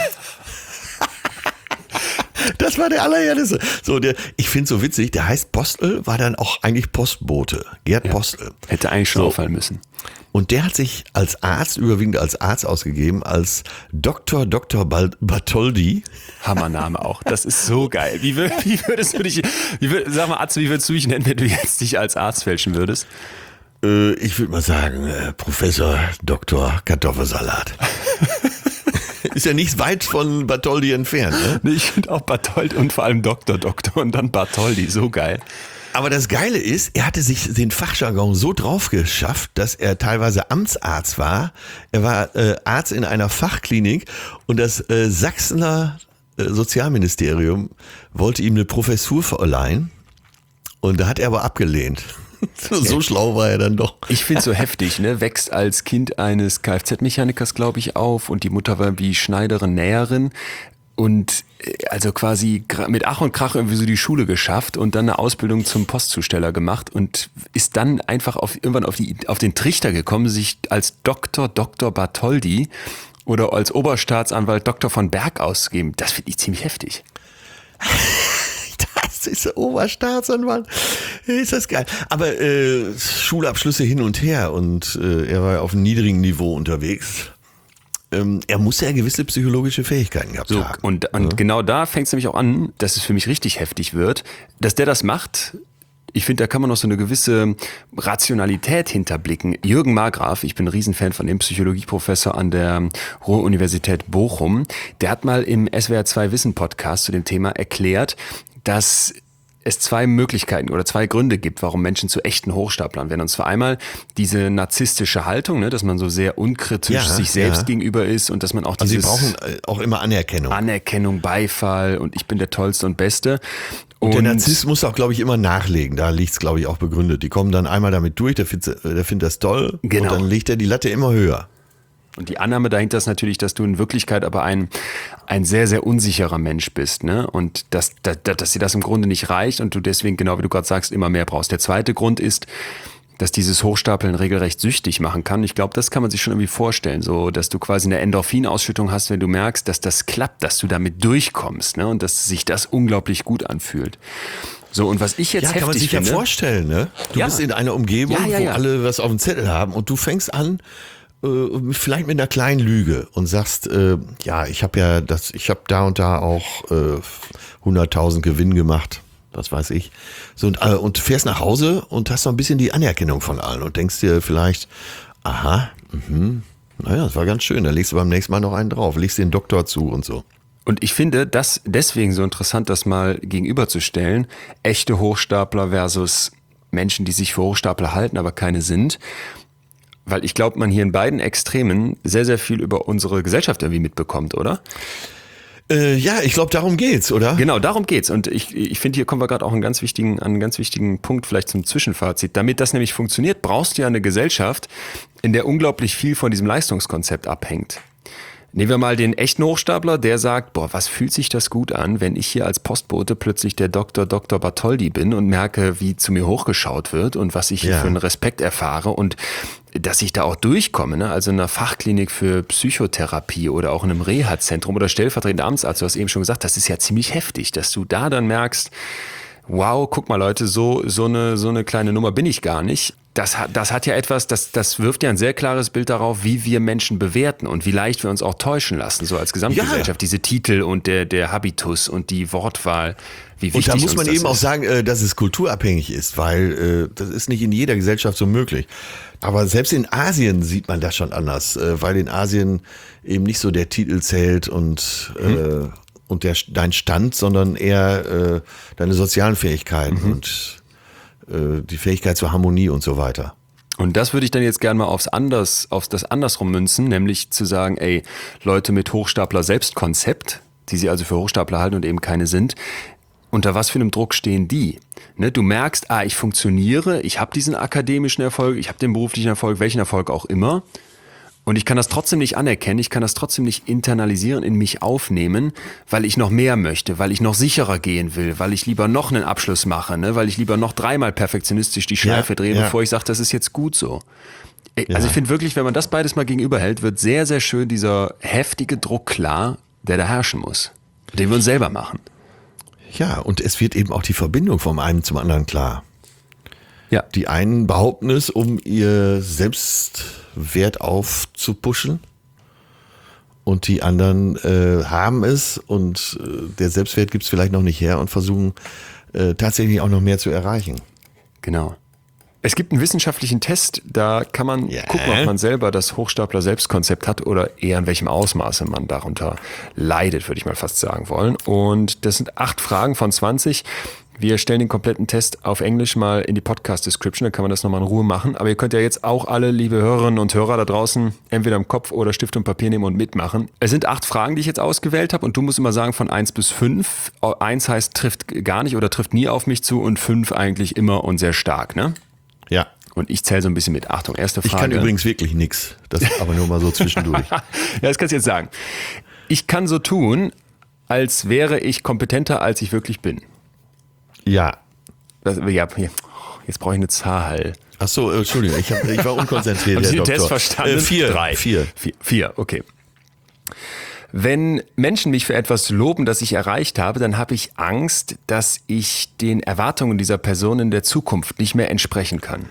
Das war der allererste. So, ich finde es so witzig, der heißt Postl, war dann auch eigentlich Postbote. Gerd Postl. Hätte eigentlich schon auffallen müssen. Und der hat sich als Arzt, überwiegend als Arzt ausgegeben, als Dr. Bartholdy. Hammername auch. Das ist so geil. Wie würdest du dich, sag mal Arzt, wie würdest du dich nennen, wenn du jetzt dich als Arzt fälschen würdest? Ich würde mal sagen, Professor Dr. Kartoffelsalat. Ist ja nicht weit von Bartholdy entfernt, ne? Nee, ich finde auch Bartholdy und vor allem Doktor und dann Bartholdy, so geil. Aber das Geile ist, er hatte sich den Fachjargon so drauf geschafft, dass er teilweise Amtsarzt war. Er war Arzt in einer Fachklinik und das Sachsener Sozialministerium wollte ihm eine Professur verleihen und da hat er aber abgelehnt. So schlau war er dann doch. Ich finde es so heftig, ne? Wächst als Kind eines Kfz-Mechanikers, glaube ich, auf und die Mutter war wie Schneiderin, Näherin und also quasi mit Ach und Krach irgendwie so die Schule geschafft und dann eine Ausbildung zum Postzusteller gemacht und ist dann einfach irgendwann auf den Trichter gekommen, sich als Dr. Bartholdy oder als Oberstaatsanwalt Dr. von Berg auszugeben. Das finde ich ziemlich heftig. Das ist der Oberstaatsanwalt. Ist das geil. Aber Schulabschlüsse hin und her und er war auf einem niedrigen Niveau unterwegs. Er muss ja gewisse psychologische Fähigkeiten gehabt haben. Und genau da fängt es nämlich auch an, dass es für mich richtig heftig wird, dass der das macht. Ich finde, da kann man noch so eine gewisse Rationalität hinterblicken. Jürgen Margraf, ich bin ein Riesenfan von dem Psychologieprofessor an der Ruhr-Universität Bochum, der hat mal im SWR 2 Wissen Podcast zu dem Thema erklärt, dass es zwei Möglichkeiten oder zwei Gründe gibt, warum Menschen zu echten Hochstaplern werden. Und zwar einmal diese narzisstische Haltung, ne, dass man so sehr unkritisch sich selbst gegenüber ist und dass man auch also dieses... sie brauchen auch immer Anerkennung. Anerkennung, Beifall und ich bin der Tollste und Beste. Und der Narzisst muss auch, glaube ich, immer nachlegen. Da liegt es, glaube ich, auch begründet. Die kommen dann einmal damit durch, der findet das toll und dann legt er die Latte immer höher. Und die Annahme dahinter ist natürlich, dass du in Wirklichkeit aber ein sehr, sehr unsicherer Mensch bist, ne? Und dass dir das im Grunde nicht reicht und du deswegen, genau wie du gerade sagst, immer mehr brauchst. Der zweite Grund ist, dass dieses Hochstapeln regelrecht süchtig machen kann. Ich glaube, das kann man sich schon irgendwie vorstellen, so dass du quasi eine Endorphinausschüttung hast, wenn du merkst, dass das klappt, dass du damit durchkommst, ne? Und dass sich das unglaublich gut anfühlt. So, und was ich jetzt heftig finde... Ja, kann man sich ja vorstellen, ne? Du bist in einer Umgebung, wo alle was auf dem Zettel haben und du fängst an, vielleicht mit einer kleinen Lüge und sagst, ich habe da und da auch 100.000 Gewinn gemacht, was weiß ich. So, und fährst nach Hause und hast noch ein bisschen die Anerkennung von allen und denkst dir vielleicht, das war ganz schön, da legst du beim nächsten Mal noch einen drauf, legst den Doktor zu und so. Und ich finde das deswegen so interessant, das mal gegenüberzustellen, echte Hochstapler versus Menschen, die sich für Hochstapler halten, aber keine sind. Weil ich glaube, man hier in beiden Extremen sehr, sehr viel über unsere Gesellschaft irgendwie mitbekommt, oder? Ja, ich glaube, darum geht's, oder? Genau, darum geht's. Und ich finde, hier kommen wir gerade auch an einen ganz wichtigen Punkt, vielleicht zum Zwischenfazit. Damit das nämlich funktioniert, brauchst du ja eine Gesellschaft, in der unglaublich viel von diesem Leistungskonzept abhängt. Nehmen wir mal den echten Hochstapler, der sagt, was fühlt sich das gut an, wenn ich hier als Postbote plötzlich der Dr. Bartholdy bin und merke, wie zu mir hochgeschaut wird und was ich hier für einen Respekt erfahre und dass ich da auch durchkomme, ne? Also in einer Fachklinik für Psychotherapie oder auch in einem Reha-Zentrum oder stellvertretender Amtsarzt, du hast eben schon gesagt, das ist ja ziemlich heftig, dass du da dann merkst, wow, guck mal Leute, so eine kleine Nummer bin ich gar nicht. das hat ja etwas, das wirft ja ein sehr klares Bild darauf, wie wir Menschen bewerten und wie leicht wir uns auch täuschen lassen, so als Gesamtgesellschaft. Ja. Diese Titel und der Habitus und die Wortwahl, wie wichtig und da muss man uns eben das auch ist. sagen, dass es kulturabhängig ist, weil das ist nicht in jeder Gesellschaft so möglich. Aber selbst in Asien sieht man das schon anders, weil in Asien eben nicht so der Titel zählt und dein Stand, sondern eher deine sozialen Fähigkeiten und die Fähigkeit zur Harmonie und so weiter. Und das würde ich dann jetzt gerne mal auf das Andersrum münzen, nämlich zu sagen, ey, Leute mit Hochstapler-Selbstkonzept, die sie also für Hochstapler halten und eben keine sind, unter was für einem Druck stehen die? Ne, du merkst, ich funktioniere, ich habe diesen akademischen Erfolg, ich habe den beruflichen Erfolg, welchen Erfolg auch immer. Und ich kann das trotzdem nicht anerkennen, ich kann das trotzdem nicht internalisieren, in mich aufnehmen, weil ich noch mehr möchte, weil ich noch sicherer gehen will, weil ich lieber noch einen Abschluss mache, ne, weil ich lieber noch 3-mal perfektionistisch die Schleife drehe, bevor ich sage, das ist jetzt gut so. Also ich finde wirklich, wenn man das beides mal gegenüberhält, wird sehr, sehr schön dieser heftige Druck klar, der da herrschen muss, den wir uns selber machen. Ja, und es wird eben auch die Verbindung vom einen zum anderen klar. Ja. Die einen behaupten es, um ihr Selbstwert aufzupuschen, und die anderen haben es und der Selbstwert gibt es vielleicht noch nicht her und versuchen tatsächlich auch noch mehr zu erreichen. Genau. Es gibt einen wissenschaftlichen Test, da kann man gucken, ob man selber das Hochstapler-Selbstkonzept hat oder eher in welchem Ausmaße man darunter leidet, würde ich mal fast sagen wollen. Und das sind 8 Fragen von 20. Wir stellen den kompletten Test auf Englisch mal in die Podcast-Description, da kann man das nochmal in Ruhe machen. Aber ihr könnt ja jetzt auch alle, liebe Hörerinnen und Hörer da draußen, entweder im Kopf oder Stift und Papier nehmen und mitmachen. Es sind 8 Fragen, die ich jetzt ausgewählt habe und du musst immer sagen von 1 bis 5. 1 heißt, trifft gar nicht oder trifft nie auf mich zu und 5 eigentlich immer und sehr stark, ne? Ja. Und ich zähle so ein bisschen mit. Achtung, erste Frage. Ich kann übrigens wirklich nichts. Das aber nur mal so zwischendurch. Ja, das kannst du jetzt sagen. Ich kann so tun, als wäre ich kompetenter, als ich wirklich bin. Ja. Jetzt brauche ich eine Zahl. Ach so, Entschuldigung, ich war unkonzentriert. Haben Sie den Doktor. Test verstanden? 4. 3. 4. 4, okay. Wenn Menschen mich für etwas loben, das ich erreicht habe, dann habe ich Angst, dass ich den Erwartungen dieser Person in der Zukunft nicht mehr entsprechen kann.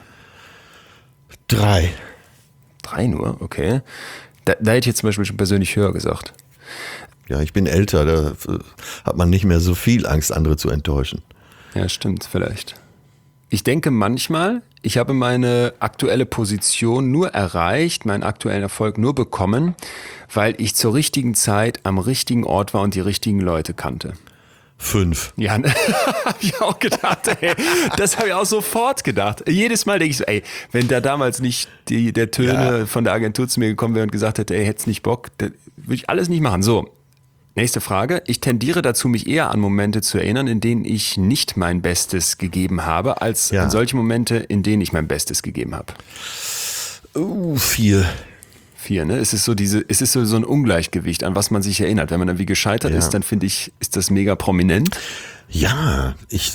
3. 3 nur, okay. Da hätte ich jetzt zum Beispiel schon persönlich höher gesagt. Ja, ich bin älter, da hat man nicht mehr so viel Angst, andere zu enttäuschen. Ja, stimmt, vielleicht. Ich denke manchmal, ich habe meine aktuelle Position nur erreicht, meinen aktuellen Erfolg nur bekommen, weil ich zur richtigen Zeit am richtigen Ort war und die richtigen Leute kannte. 5. Ja, habe ich auch gedacht, ey. Das habe ich auch sofort gedacht. Jedes Mal denke ich so, ey, wenn da damals nicht der Töne von der Agentur zu mir gekommen wäre und gesagt hätte, ey, hätt's nicht Bock, dann würde ich alles nicht machen. So, nächste Frage. Ich tendiere dazu, mich eher an Momente zu erinnern, in denen ich nicht mein Bestes gegeben habe, als an solche Momente, in denen ich mein Bestes gegeben habe. 4. 4, ne? Es ist so so ein Ungleichgewicht, an was man sich erinnert. Wenn man dann wie gescheitert ist, dann finde ich, ist das mega prominent. Ja, ich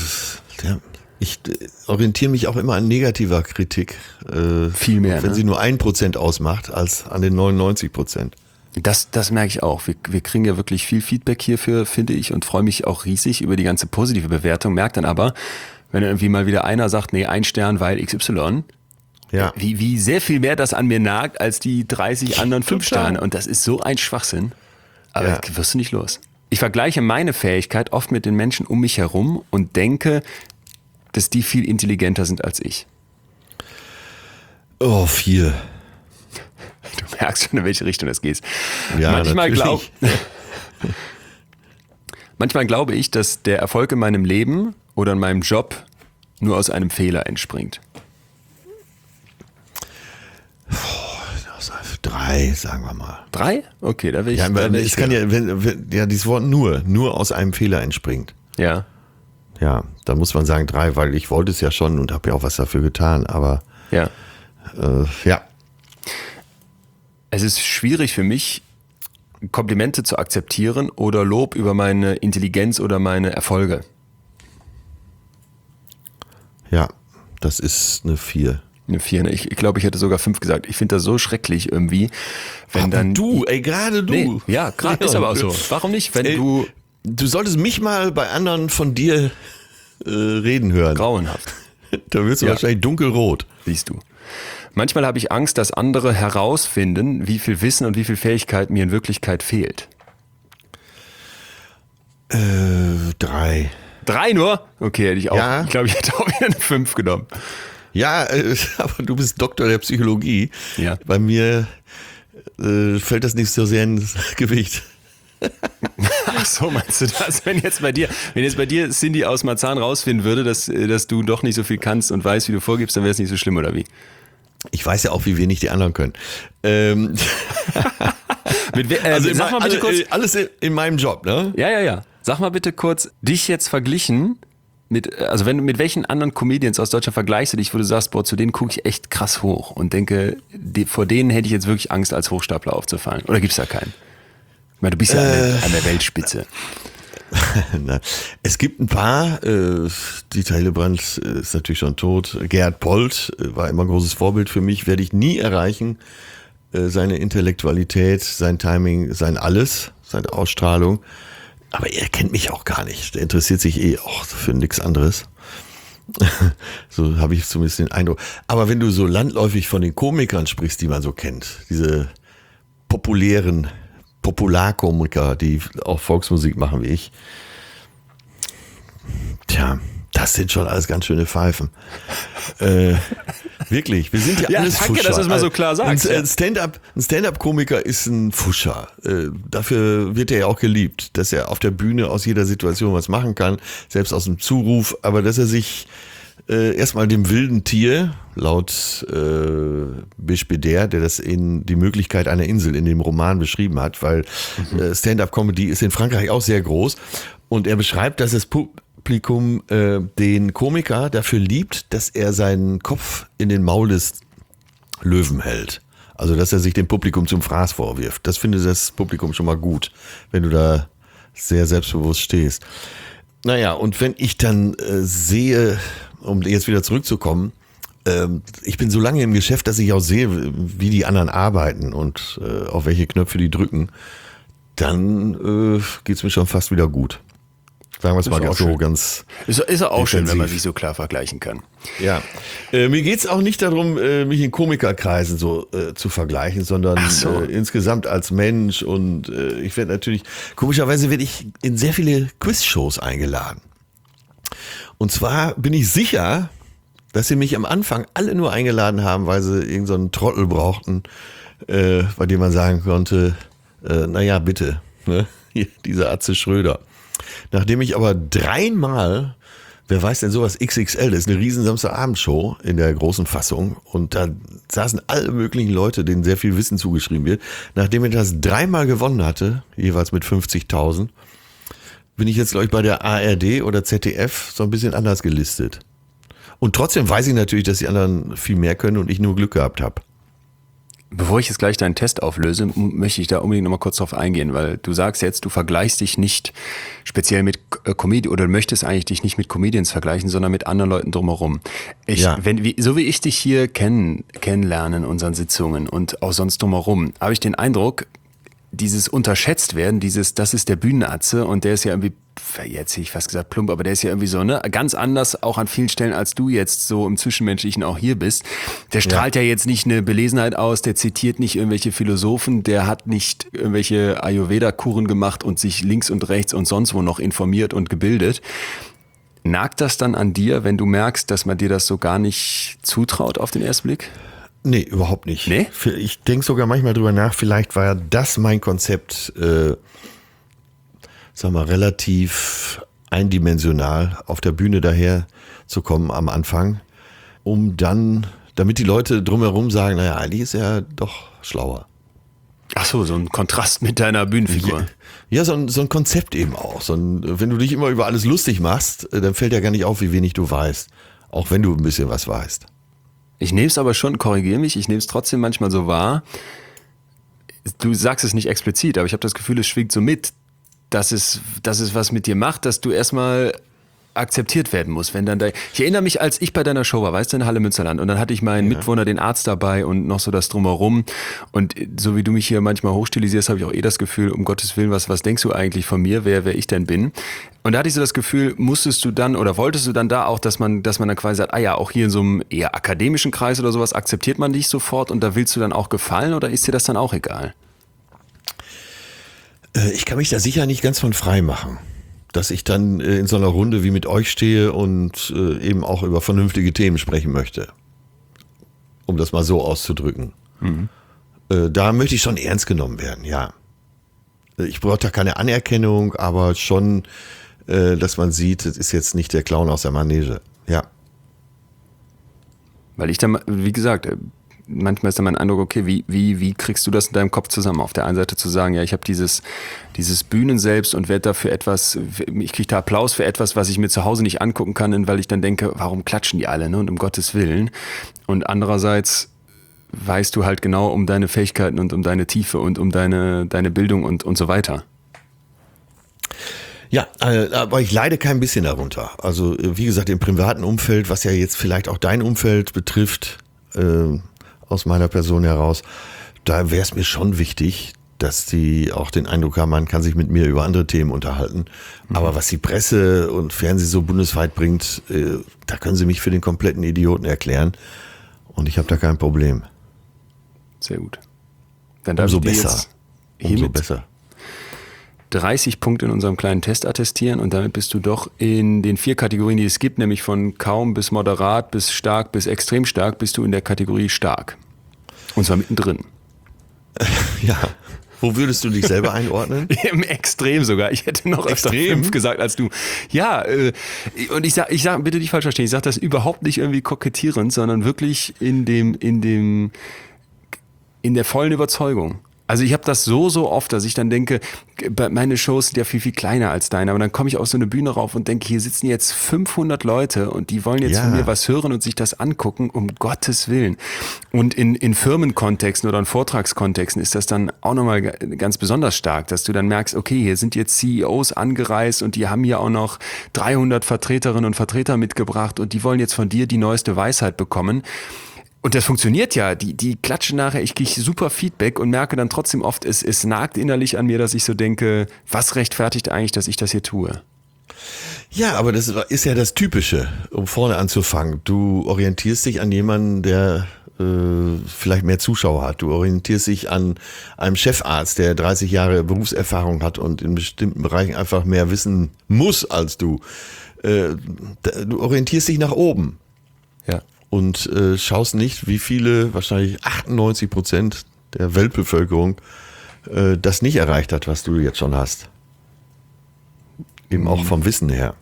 orientiere mich auch immer an negativer Kritik. Viel mehr, wenn ne? sie nur 1% ausmacht, als an den 99%. Das merke ich auch. Wir kriegen ja wirklich viel Feedback hierfür, finde ich, und freue mich auch riesig über die ganze positive Bewertung. Merke dann aber, wenn irgendwie mal wieder einer sagt, nee, 1 Stern, weil XY, Ja. wie sehr viel mehr das an mir nagt, als die 30 anderen 5 Sterne. Und das ist so ein Schwachsinn. Aber das wirst du nicht los. Ich vergleiche meine Fähigkeit oft mit den Menschen um mich herum und denke, dass die viel intelligenter sind als ich. 4. Du merkst schon, in welche Richtung das geht. Ja, Manchmal glaube ich, dass der Erfolg in meinem Leben oder in meinem Job nur aus einem Fehler entspringt. 3, sagen wir mal. 3? Okay, da will ich. Ja, es kann ja, wenn dieses Wort nur aus einem Fehler entspringt. Ja. Ja, da muss man sagen 3, weil ich wollte es ja schon und habe ja auch was dafür getan, aber Ja. ja. Es ist schwierig für mich, Komplimente zu akzeptieren oder Lob über meine Intelligenz oder meine Erfolge. Ja, das ist eine 4. Eine 4, ne? Ich glaube, ich hätte sogar 5 gesagt. Ich finde das so schrecklich irgendwie, wenn dann... Gerade du. Nee, ja, gerade ist aber auch so. Warum nicht, wenn du... Du solltest mich mal bei anderen von dir reden hören. Grauenhaft. Da wirst du wahrscheinlich dunkelrot. Siehst du. Manchmal habe ich Angst, dass andere herausfinden, wie viel Wissen und wie viel Fähigkeit mir in Wirklichkeit fehlt. 3. 3 nur? Okay, hätte ich auch. Ja. Ich glaube, ich hätte auch wieder eine 5 genommen. Ja, aber du bist Doktor der Psychologie. Ja. Bei mir fällt das nicht so sehr ins Gewicht. Ach so, meinst du das? Wenn jetzt bei dir Cindy aus Marzahn rausfinden würde, dass du doch nicht so viel kannst und weißt, wie du vorgibst, dann wäre es nicht so schlimm, oder wie? Ich weiß ja auch, wie wenig die anderen können. Sag mal bitte kurz. Alles in meinem Job, ne? Ja. Sag mal bitte kurz, dich jetzt verglichen mit welchen anderen Comedians aus Deutschland vergleichst du dich, wo du sagst, boah, zu denen gucke ich echt krass hoch und denke, vor denen hätte ich jetzt wirklich Angst, als Hochstapler aufzufallen. Oder gibt's da keinen? Ich meine, du bist ja an der Weltspitze. Na, es gibt ein paar, Dieter Hillebrand ist natürlich schon tot, Gerhard Polt war immer ein großes Vorbild für mich, werde ich nie erreichen. Seine Intellektualität, sein Timing, sein Alles, seine Ausstrahlung. Aber er kennt mich auch gar nicht. Der interessiert sich auch für nichts anderes. So habe ich zumindest den Eindruck. Aber wenn du so landläufig von den Komikern sprichst, die man so kennt, diese Popularkomiker, die auch Volksmusik machen wie ich, tja, das sind schon alles ganz schöne Pfeifen. Wirklich, wir sind ja alles danke, Fuscher. dass du es mal so klar sagst. Ein Stand-up-Komiker ist ein Fuscher. Dafür wird er ja auch geliebt, dass er auf der Bühne aus jeder Situation was machen kann, selbst aus dem Zuruf, aber dass er sich erstmal dem wilden Tier, laut Bispeder, der das in die Möglichkeit einer Insel in dem Roman beschrieben hat, weil Stand-up-Comedy ist in Frankreich auch sehr groß und er beschreibt, dass das Publikum den Komiker dafür liebt, dass er seinen Kopf in den Maul des Löwen hält. Also, dass er sich dem Publikum zum Fraß vorwirft. Das findet das Publikum schon mal gut, wenn du da sehr selbstbewusst stehst. Naja, und wenn ich dann sehe, um jetzt wieder zurückzukommen, ich bin so lange im Geschäft, dass ich auch sehe, wie die anderen arbeiten und auf welche Knöpfe die drücken, dann geht's mir schon fast wieder gut. Sagen wir es mal ganz Ist auch schön, wenn man intensiv. sich so klar vergleichen kann. Ja, mir geht's auch nicht darum, mich in Komikerkreisen so zu vergleichen, sondern insgesamt als Mensch und ich werde natürlich, komischerweise werde ich in sehr viele Quizshows eingeladen. Und zwar bin ich sicher, dass sie mich am Anfang alle nur eingeladen haben, weil sie irgend so einen Trottel brauchten, bei dem man sagen konnte, naja, bitte, ne? Hier, dieser Atze Schröder. Nachdem ich aber 3-mal, wer weiß denn sowas, XXL, das ist eine riesen Samstagabendshow in der großen Fassung und da saßen alle möglichen Leute, denen sehr viel Wissen zugeschrieben wird. Nachdem ich das 3-mal gewonnen hatte, jeweils mit 50.000, bin ich jetzt, glaube ich, bei der ARD oder ZDF so ein bisschen anders gelistet. Und trotzdem weiß ich natürlich, dass die anderen viel mehr können und ich nur Glück gehabt habe. Bevor ich jetzt gleich deinen Test auflöse, möchte ich da unbedingt nochmal kurz drauf eingehen, weil du sagst jetzt, du vergleichst dich nicht speziell mit Comedians oder möchtest eigentlich dich nicht mit Comedians vergleichen, sondern mit anderen Leuten drumherum. So wie ich dich hier kennenlerne in unseren Sitzungen und auch sonst drumherum, habe ich den Eindruck, dieses unterschätzt werden, das ist der Bühnenatze und der ist ja irgendwie, jetzt hätte ich fast gesagt plump, aber der ist ja irgendwie so, ne, ganz anders auch an vielen Stellen, als du jetzt so im Zwischenmenschlichen auch hier bist. Der strahlt ja jetzt nicht eine Belesenheit aus, der zitiert nicht irgendwelche Philosophen, der hat nicht irgendwelche Ayurveda-Kuren gemacht und sich links und rechts und sonst wo noch informiert und gebildet. Nagt das dann an dir, wenn du merkst, dass man dir das so gar nicht zutraut auf den ersten Blick? Nee, überhaupt nicht. Nee? Ich denke sogar manchmal drüber nach, vielleicht war das mein Konzept, relativ eindimensional auf der Bühne daher zu kommen am Anfang, um dann, damit die Leute drumherum sagen, naja, eigentlich ist er doch schlauer. Ach so ein Kontrast mit deiner Bühnenfigur. Ja, so ein Konzept eben auch. Wenn du dich immer über alles lustig machst, dann fällt ja gar nicht auf, wie wenig du weißt. Auch wenn du ein bisschen was weißt. Ich nehme es aber schon, korrigiere mich, ich nehme es trotzdem manchmal so wahr. Du sagst es nicht explizit, aber ich habe das Gefühl, es schwingt so mit, dass es was mit dir macht, dass du erstmal akzeptiert werden muss. Wenn dann ich erinnere mich, als ich bei deiner Show war, weißt du, in Halle Münsterland, und dann hatte ich meinen Mitwohner, den Arzt, dabei und noch so das Drumherum. Und so wie du mich hier manchmal hochstilisierst, habe ich auch das Gefühl, um Gottes Willen, was denkst du eigentlich von mir, wer ich denn bin? Und da hatte ich so das Gefühl, musstest du dann oder wolltest du dann da auch, dass man dann quasi sagt, auch hier in so einem eher akademischen Kreis oder sowas akzeptiert man dich sofort und da willst du dann auch gefallen oder ist dir das dann auch egal? Ich kann mich da sicher nicht ganz von frei machen, dass ich dann in so einer Runde wie mit euch stehe und eben auch über vernünftige Themen sprechen möchte. Um das mal so auszudrücken. Da möchte ich schon ernst genommen werden, ja. Ich brauche da keine Anerkennung, aber schon, dass man sieht, das ist jetzt nicht der Clown aus der Manege. Ja. Weil ich dann, wie gesagt, manchmal ist dann mein Eindruck, okay, wie kriegst du das in deinem Kopf zusammen? Auf der einen Seite zu sagen, ja, ich habe dieses Bühnen selbst und werde dafür ich kriege da Applaus für etwas, was ich mir zu Hause nicht angucken kann, weil ich dann denke, warum klatschen die alle, ne? Und um Gottes Willen. Und andererseits weißt du halt genau um deine Fähigkeiten und um deine Tiefe und um deine Bildung und so weiter. Ja, aber ich leide kein bisschen darunter. Also wie gesagt, im privaten Umfeld, was ja jetzt vielleicht auch dein Umfeld betrifft, aus meiner Person heraus, da wäre es mir schon wichtig, dass die auch den Eindruck haben, man kann sich mit mir über andere Themen unterhalten. Aber was die Presse und Fernsehen so bundesweit bringt, da können sie mich für den kompletten Idioten erklären. Und ich habe da kein Problem. Sehr gut. Dann darf Umso ich dir besser. jetzt Umso hiermit besser. 30 Punkte in unserem kleinen Test attestieren und damit bist du doch in den 4 Kategorien, die es gibt, nämlich von kaum bis moderat bis stark bis extrem stark, bist du in der Kategorie stark. Und zwar mittendrin. Ja. Wo würdest du dich selber einordnen? Im Extrem sogar. Ich hätte noch extra 5 gesagt als du. Ja, und ich sag, bitte nicht falsch verstehen, ich sage das überhaupt nicht irgendwie kokettierend, sondern wirklich in der vollen Überzeugung. Also ich habe das so oft, dass ich dann denke, meine Shows sind ja viel, viel kleiner als deine, aber dann komme ich auf so eine Bühne rauf und denke, hier sitzen jetzt 500 Leute und die wollen jetzt von mir was hören und sich das angucken, um Gottes Willen. Und in Firmenkontexten oder in Vortragskontexten ist das dann auch nochmal ganz besonders stark, dass du dann merkst, okay, hier sind jetzt CEOs angereist und die haben hier auch noch 300 Vertreterinnen und Vertreter mitgebracht und die wollen jetzt von dir die neueste Weisheit bekommen. Und das funktioniert ja, die klatschen nachher, ich kriege super Feedback und merke dann trotzdem oft, es nagt innerlich an mir, dass ich so denke, was rechtfertigt eigentlich, dass ich das hier tue? Ja, aber das ist ja das Typische, um vorne anzufangen. Du orientierst dich an jemanden, der vielleicht mehr Zuschauer hat. Du orientierst dich an einem Chefarzt, der 30 Jahre Berufserfahrung hat und in bestimmten Bereichen einfach mehr wissen muss als du. Du orientierst dich nach oben. Ja. Und schaust nicht, wie viele, wahrscheinlich 98% der Weltbevölkerung das nicht erreicht hat, was du jetzt schon hast. Eben auch vom Wissen her.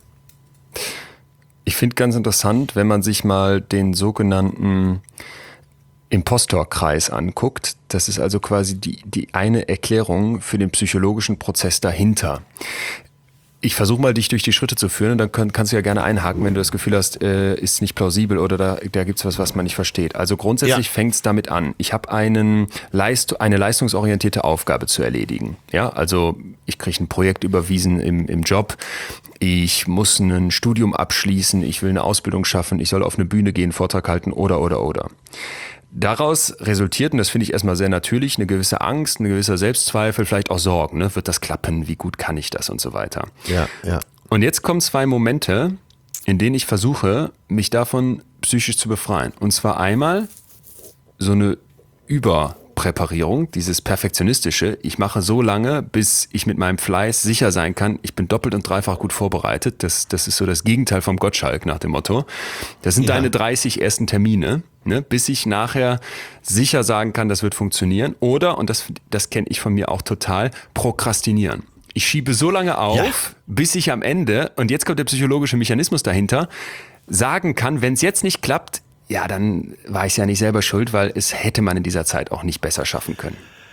Ich finde ganz interessant, wenn man sich mal den sogenannten Impostorkreis anguckt. Das ist also quasi die eine Erklärung für den psychologischen Prozess dahinter. Ich versuche mal, dich durch die Schritte zu führen und dann kannst du ja gerne einhaken, wenn du das Gefühl hast, ist nicht plausibel oder da gibt's was man nicht versteht. Also grundsätzlich fängt's damit an. Ich habe eine leistungsorientierte Aufgabe zu erledigen. Ja, also ich kriege ein Projekt überwiesen im Job. Ich muss ein Studium abschließen. Ich will eine Ausbildung schaffen. Ich soll auf eine Bühne gehen, Vortrag halten oder. Daraus resultiert, und das finde ich erstmal sehr natürlich, eine gewisse Angst, ein gewisser Selbstzweifel, vielleicht auch Sorgen. Ne? Wird das klappen? Wie gut kann ich das und so weiter? Ja. Und jetzt kommen 2 Momente, in denen ich versuche, mich davon psychisch zu befreien. Und zwar einmal so eine Überpräparierung, dieses Perfektionistische. Ich mache so lange, bis ich mit meinem Fleiß sicher sein kann, ich bin doppelt und dreifach gut vorbereitet. Das ist so das Gegenteil vom Gottschalk nach dem Motto. Das sind deine 30 ersten Termine, ne, bis ich nachher sicher sagen kann, das wird funktionieren. Oder, und das kenne ich von mir auch total, prokrastinieren. Ich schiebe so lange auf, bis ich am Ende, und jetzt kommt der psychologische Mechanismus dahinter, sagen kann, wenn es jetzt nicht klappt, ja, dann war ich ja nicht selber schuld, weil es hätte man in dieser Zeit auch nicht besser schaffen können.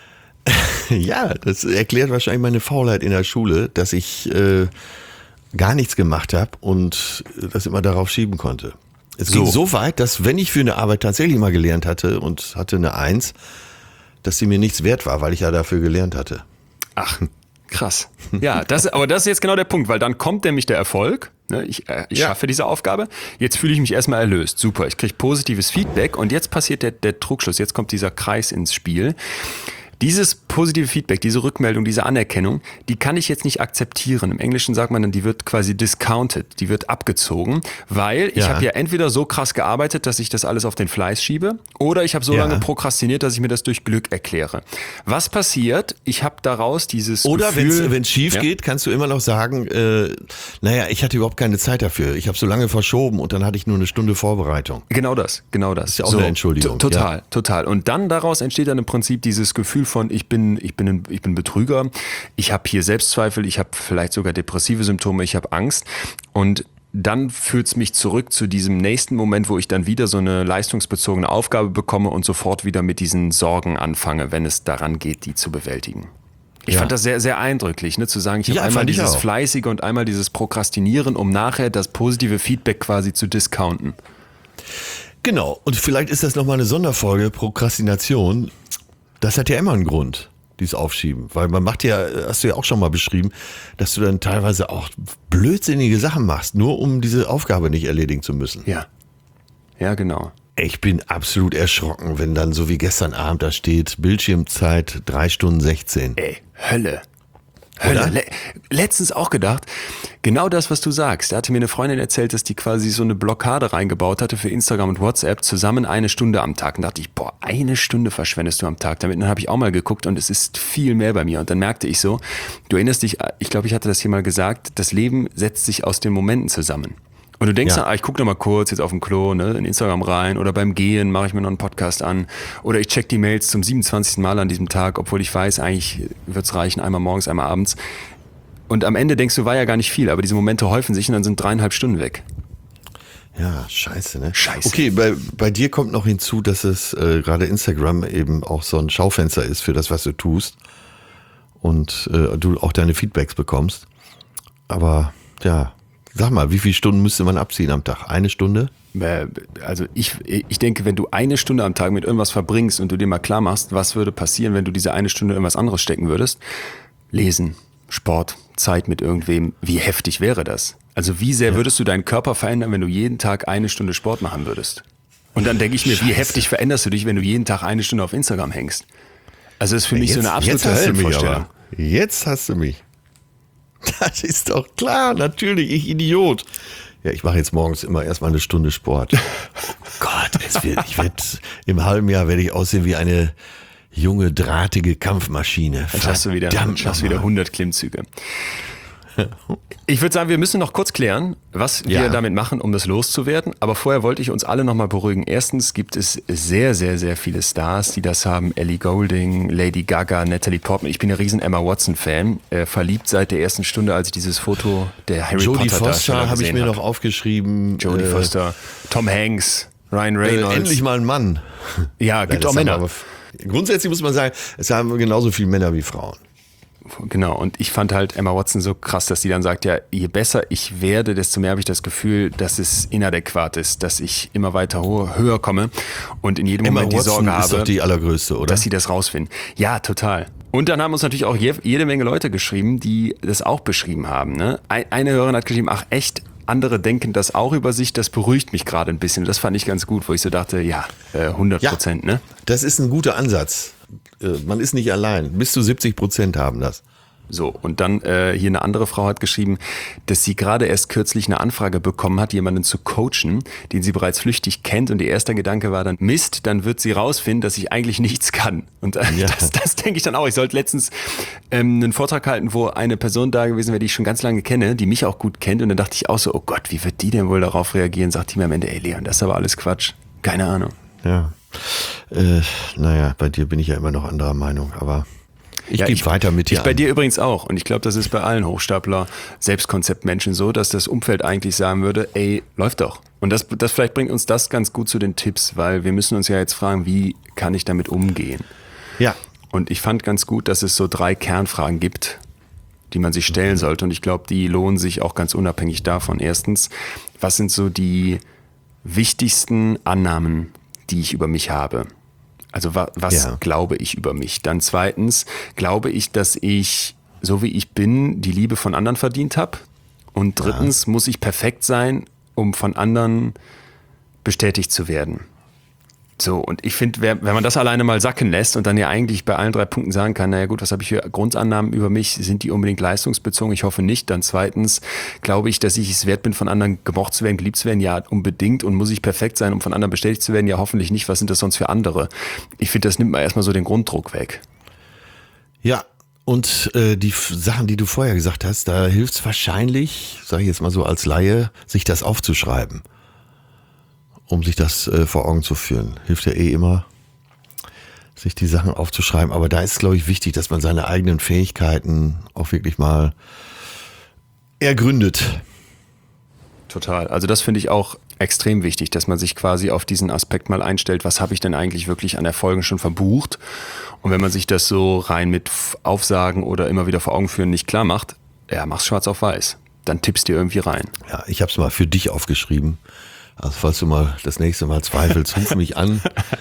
Ja, das erklärt wahrscheinlich meine Faulheit in der Schule, dass ich gar nichts gemacht habe und das immer darauf schieben konnte. Es ging so weit, dass wenn ich für eine Arbeit tatsächlich mal gelernt hatte und hatte eine 1, dass sie mir nichts wert war, weil ich ja dafür gelernt hatte. Ach, krass. Ja, aber das ist jetzt genau der Punkt, weil dann kommt nämlich der Erfolg, Ne, ich schaffe diese Aufgabe, jetzt fühle ich mich erstmal erlöst. Super, ich kriege positives Feedback und jetzt passiert der Trugschluss, jetzt kommt dieser Kreis ins Spiel. Dieses positive Feedback, diese Rückmeldung, diese Anerkennung, die kann ich jetzt nicht akzeptieren. Im Englischen sagt man dann, die wird quasi discounted, die wird abgezogen, weil ich habe ja entweder so krass gearbeitet, dass ich das alles auf den Fleiß schiebe, oder ich habe so lange prokrastiniert, dass ich mir das durch Glück erkläre. Was passiert? Ich habe daraus dieses Oder Gefühl... wenn es schief geht, kannst du immer noch sagen, ich hatte überhaupt keine Zeit dafür. Ich habe so lange verschoben und dann hatte ich nur eine Stunde Vorbereitung. Genau das. Ist ja auch eine Entschuldigung. Total. Und dann daraus entsteht dann im Prinzip dieses Gefühl von, ich bin Betrüger, ich habe hier Selbstzweifel, ich habe vielleicht sogar depressive Symptome, ich habe Angst und dann führt es mich zurück zu diesem nächsten Moment, wo ich dann wieder so eine leistungsbezogene Aufgabe bekomme und sofort wieder mit diesen Sorgen anfange, wenn es daran geht, die zu bewältigen. Ich fand das sehr, sehr eindrücklich, ne, zu sagen, ich habe einmal dieses Fleißige und einmal dieses Prokrastinieren, um nachher das positive Feedback quasi zu discounten. Genau, und vielleicht ist das nochmal eine Sonderfolge, Prokrastination. Das hat ja immer einen Grund, dieses Aufschieben. Weil man macht ja, hast du ja auch schon mal beschrieben, dass du dann teilweise auch blödsinnige Sachen machst, nur um diese Aufgabe nicht erledigen zu müssen. Ja, genau. Ich bin absolut erschrocken, wenn dann so wie gestern Abend da steht, Bildschirmzeit 3 Stunden 16. Ey, Hölle. Letztens auch gedacht, genau das, was du sagst. Da hatte mir eine Freundin erzählt, dass die quasi so eine Blockade reingebaut hatte für Instagram und WhatsApp, zusammen 1 Stunde am Tag. Und da dachte ich, 1 Stunde verschwendest du am Tag damit. Und dann habe ich auch mal geguckt und es ist viel mehr bei mir. Und dann merkte ich so, du erinnerst dich, ich glaube, ich hatte das hier mal gesagt, das Leben setzt sich aus den Momenten zusammen. Und du denkst dann, ich gucke noch mal kurz jetzt auf dem Klo, ne, in Instagram rein oder beim Gehen mache ich mir noch einen Podcast an oder ich check die Mails zum 27. Mal an diesem Tag, obwohl ich weiß, eigentlich wird's reichen, einmal morgens, einmal abends. Und am Ende denkst du, war ja gar nicht viel, aber diese Momente häufen sich und dann sind 3,5 Stunden weg. Ja, scheiße, ne? Scheiße. Okay, bei dir kommt noch hinzu, dass es gerade Instagram eben auch so ein Schaufenster ist für das, was du tust und du auch deine Feedbacks bekommst. Aber ja, sag mal, wie viele Stunden müsste man abziehen am Tag? 1 Stunde? Also ich denke, wenn du 1 Stunde am Tag mit irgendwas verbringst und du dir mal klar machst, was würde passieren, wenn du diese 1 Stunde irgendwas anderes stecken würdest? Lesen, Sport, Zeit mit irgendwem, wie heftig wäre das? Also wie sehr würdest du deinen Körper verändern, wenn du jeden Tag 1 Stunde Sport machen würdest? Und dann denke ich mir, wie heftig veränderst du dich, wenn du jeden Tag 1 Stunde auf Instagram hängst? Also das ist für mich so eine absolute Höllenvorstellung. Jetzt hast du mich. Das ist doch klar, natürlich, ich Idiot. Ja, ich mache jetzt morgens immer erstmal 1 Stunde Sport. Gott, im halben Jahr werde ich aussehen wie eine junge, drahtige Kampfmaschine. Dann schaffst du wieder 100 Klimmzüge. Ich würde sagen, wir müssen noch kurz klären, was wir damit machen, um das loszuwerden. Aber vorher wollte ich uns alle nochmal beruhigen. Erstens gibt es sehr, sehr, sehr viele Stars, die das haben. Ellie Goulding, Lady Gaga, Natalie Portman. Ich bin ein riesen Emma Watson-Fan. Verliebt seit der ersten Stunde, als ich dieses Foto der Harry Potter Darsteller Foster habe ich mir noch aufgeschrieben. Jodie Foster, Tom Hanks, Ryan Reynolds. Endlich mal ein Mann. Ja, gibt auch Männer. Grundsätzlich muss man sagen, es haben genauso viele Männer wie Frauen. Genau, und ich fand halt Emma Watson so krass, dass sie dann sagt, ja, je besser ich werde, desto mehr habe ich das Gefühl, dass es inadäquat ist, dass ich immer weiter höher komme und in jedem Moment die Sorge habe, ist doch die allergrößte, oder? Dass sie das rausfinden. Ja, total. Und dann haben uns natürlich auch jede Menge Leute geschrieben, die das auch beschrieben haben. Ne? Eine Hörerin hat geschrieben, ach echt, andere denken das auch über sich, das beruhigt mich gerade ein bisschen. Das fand ich ganz gut, wo ich so dachte, 100%. Ne? Das ist ein guter Ansatz. Man ist nicht allein. Bis zu 70% haben das. So, und dann hier eine andere Frau hat geschrieben, dass sie gerade erst kürzlich eine Anfrage bekommen hat, jemanden zu coachen, den sie bereits flüchtig kennt. Und ihr erster Gedanke war dann, Mist, dann wird sie rausfinden, dass ich eigentlich nichts kann. Und das denke ich dann auch. Ich sollte letztens einen Vortrag halten, wo eine Person da gewesen wäre, die ich schon ganz lange kenne, die mich auch gut kennt. Und dann dachte ich auch so, oh Gott, wie wird die denn wohl darauf reagieren? Sagt die mir am Ende, ey Leon, das ist aber alles Quatsch. Keine Ahnung. Ja. Bei dir bin ich ja immer noch anderer Meinung, aber ich gebe weiter mit dir. Bei dir übrigens auch. Und ich glaube, das ist bei allen Hochstapler, Selbstkonzeptmenschen so, dass das Umfeld eigentlich sagen würde, ey, läuft doch. Und das vielleicht bringt uns das ganz gut zu den Tipps, weil wir müssen uns ja jetzt fragen, wie kann ich damit umgehen? Ja. Und ich fand ganz gut, dass es so 3 Kernfragen gibt, die man sich stellen sollte. Und ich glaube, die lohnen sich auch ganz unabhängig davon. Erstens, was sind so die wichtigsten Annahmen, die ich über mich habe? Also was glaube ich über mich? Dann zweitens, glaube ich, dass ich, so wie ich bin, die Liebe von anderen verdient habe? Und drittens muss ich perfekt sein, um von anderen bestätigt zu werden. So, und ich finde, wenn man das alleine mal sacken lässt und dann ja eigentlich bei allen 3 Punkten sagen kann, naja gut, was habe ich für Grundannahmen über mich? Sind die unbedingt leistungsbezogen? Ich hoffe nicht. Dann zweitens, glaube ich, dass ich es wert bin, von anderen gemocht zu werden, geliebt zu werden? Ja, unbedingt. Und muss ich perfekt sein, um von anderen bestätigt zu werden? Ja, hoffentlich nicht. Was sind das sonst für andere? Ich finde, das nimmt mal erstmal so den Grunddruck weg. Ja, und die Sachen, die du vorher gesagt hast, da hilft es wahrscheinlich, sage ich jetzt mal so als Laie, sich das aufzuschreiben. Um sich das vor Augen zu führen. Hilft ja immer, sich die Sachen aufzuschreiben. Aber da ist, glaube ich, wichtig, dass man seine eigenen Fähigkeiten auch wirklich mal ergründet. Total. Also das finde ich auch extrem wichtig, dass man sich quasi auf diesen Aspekt mal einstellt, was habe ich denn eigentlich wirklich an Erfolgen schon verbucht? Und wenn man sich das so rein mit Aufsagen oder immer wieder vor Augen führen nicht klar macht, ja, mach's schwarz auf weiß. Dann tippst dir irgendwie rein. Ja, ich habe es mal für dich aufgeschrieben. Also falls du mal das nächste Mal zweifelst, ruf mich an.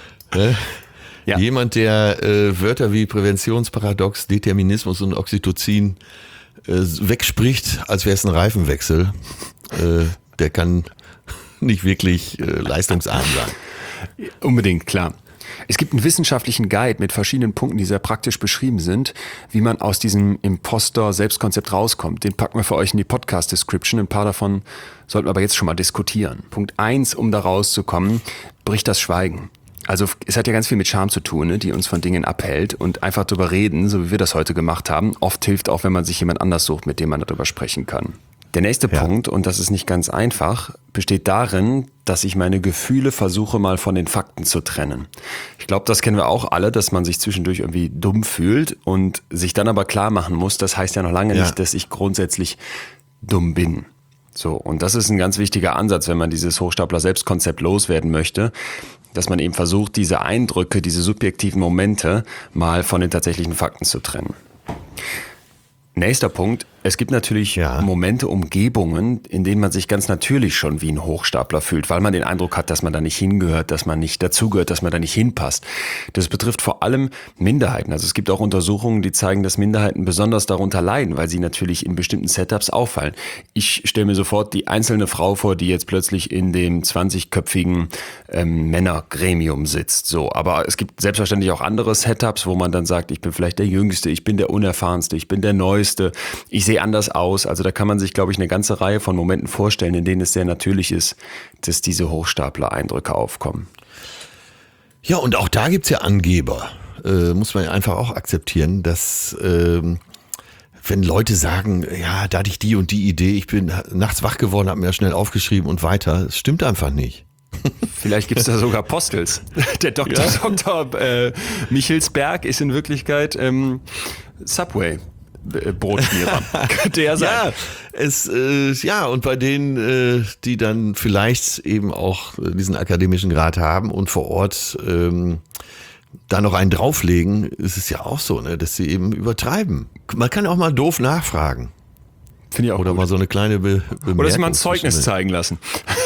Ja. Jemand, der Wörter wie Präventionsparadox, Determinismus und Oxytocin wegspricht, als wäre es ein Reifenwechsel, der kann nicht wirklich leistungsarm sein. Unbedingt, klar. Es gibt einen wissenschaftlichen Guide mit verschiedenen Punkten, die sehr praktisch beschrieben sind, wie man aus diesem Imposter-Selbstkonzept rauskommt. Den packen wir für euch in die Podcast-Description. Ein paar davon sollten wir aber jetzt schon mal diskutieren. Punkt 1, um da rauszukommen, bricht das Schweigen. Also es hat ja ganz viel mit Scham zu tun, ne, die uns von Dingen abhält. Und einfach drüber reden, so wie wir das heute gemacht haben, oft hilft auch, wenn man sich jemand anders sucht, mit dem man darüber sprechen kann. Der nächste Punkt, und das ist nicht ganz einfach, besteht darin, dass ich meine Gefühle versuche, mal von den Fakten zu trennen. Ich glaube, das kennen wir auch alle, dass man sich zwischendurch irgendwie dumm fühlt und sich dann aber klar machen muss, das heißt ja noch lange nicht, dass ich grundsätzlich dumm bin. So, und das ist ein ganz wichtiger Ansatz, wenn man dieses Hochstapler-Selbstkonzept loswerden möchte, dass man eben versucht, diese Eindrücke, diese subjektiven Momente mal von den tatsächlichen Fakten zu trennen. Nächster Punkt, es gibt natürlich Momente, Umgebungen, in denen man sich ganz natürlich schon wie ein Hochstapler fühlt, weil man den Eindruck hat, dass man da nicht hingehört, dass man nicht dazugehört, dass man da nicht hinpasst. Das betrifft vor allem Minderheiten. Also es gibt auch Untersuchungen, die zeigen, dass Minderheiten besonders darunter leiden, weil sie natürlich in bestimmten Setups auffallen. Ich stelle mir sofort die einzelne Frau vor, die jetzt plötzlich in dem 20-köpfigen Männergremium sitzt. So, aber es gibt selbstverständlich auch andere Setups, wo man dann sagt, ich bin vielleicht der Jüngste, ich bin der Unerfahrenste, ich bin der Neueste, ich sehe anders aus. Also da kann man sich, glaube ich, eine ganze Reihe von Momenten vorstellen, in denen es sehr natürlich ist, dass diese Hochstapler-Eindrücke aufkommen. Ja, und auch da gibt's ja Angeber. Muss man ja einfach auch akzeptieren, dass wenn Leute sagen, ja, da hatte ich die und die Idee, ich bin nachts wach geworden, habe mir schnell aufgeschrieben und weiter. Das stimmt einfach nicht. Vielleicht gibt es da sogar Postels. Der Dr. Michelsberg ist in Wirklichkeit Subway. Brotschmierer. Könnte er sein. Ja, und bei denen, die dann vielleicht eben auch diesen akademischen Grad haben und vor Ort da noch einen drauflegen, ist es ja auch so, ne, dass sie eben übertreiben. Man kann auch mal doof nachfragen. Finde ich auch. Oder gut. Mal so eine kleine Bemerkung. Oder sich mal ein Zeugnis zeigen lassen.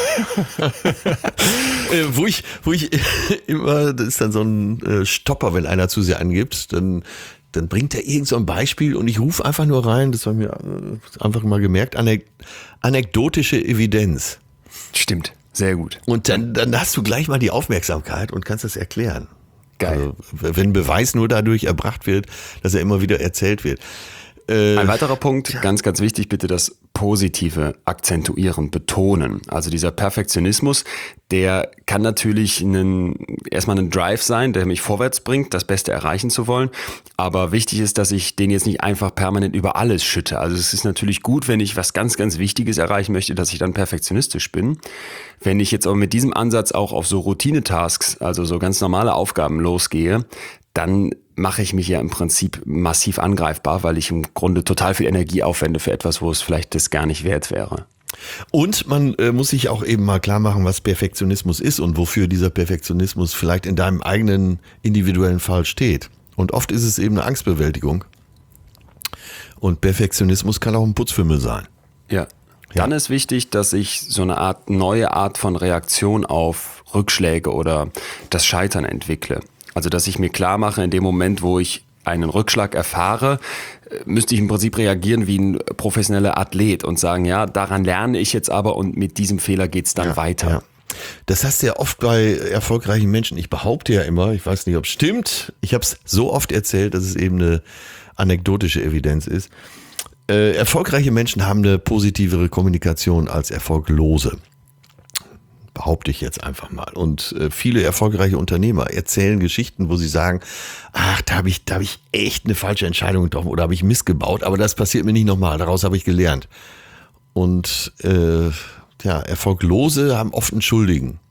Wo ich immer, das ist dann so ein Stopper, wenn einer zu sehr angibt, dann bringt er irgend so ein Beispiel und ich rufe einfach nur rein, das haben wir einfach mal gemerkt, anekdotische Evidenz. Stimmt, sehr gut. Und dann hast du gleich mal die Aufmerksamkeit und kannst das erklären. Geil. Also, wenn Beweis nur dadurch erbracht wird, dass er immer wieder erzählt wird. Ein weiterer Punkt, ganz, ganz wichtig, bitte das Positive akzentuieren, betonen. Also dieser Perfektionismus, der kann natürlich erstmal ein Drive sein, der mich vorwärts bringt, das Beste erreichen zu wollen. Aber wichtig ist, dass ich den jetzt nicht einfach permanent über alles schütte. Also es ist natürlich gut, wenn ich was ganz, ganz Wichtiges erreichen möchte, dass ich dann perfektionistisch bin. Wenn ich jetzt aber mit diesem Ansatz auch auf so Routine-Tasks, also so ganz normale Aufgaben losgehe, dann mache ich mich ja im Prinzip massiv angreifbar, weil ich im Grunde total viel Energie aufwende für etwas, wo es vielleicht das gar nicht wert wäre. Und man muss sich auch eben mal klar machen, was Perfektionismus ist und wofür dieser Perfektionismus vielleicht in deinem eigenen individuellen Fall steht. Und oft ist es eben eine Angstbewältigung. Und Perfektionismus kann auch ein Putzfimmel sein. Ja. Dann ist wichtig, dass ich so eine neue Art von Reaktion auf Rückschläge oder das Scheitern entwickle. Also, dass ich mir klar mache, in dem Moment, wo ich einen Rückschlag erfahre, müsste ich im Prinzip reagieren wie ein professioneller Athlet und sagen, ja, daran lerne ich jetzt aber und mit diesem Fehler geht's dann weiter. Ja. Das hast du ja oft bei erfolgreichen Menschen. Ich behaupte ja immer, ich weiß nicht, ob es stimmt, ich habe es so oft erzählt, dass es eben eine anekdotische Evidenz ist. Erfolgreiche Menschen haben eine positivere Kommunikation als erfolglose. Behaupte ich jetzt einfach mal. Und viele erfolgreiche Unternehmer erzählen Geschichten, wo sie sagen, ach, da hab ich echt eine falsche Entscheidung getroffen oder habe ich Mist gebaut, aber das passiert mir nicht nochmal, daraus habe ich gelernt. Und Erfolglose haben oft einen Schuldigen.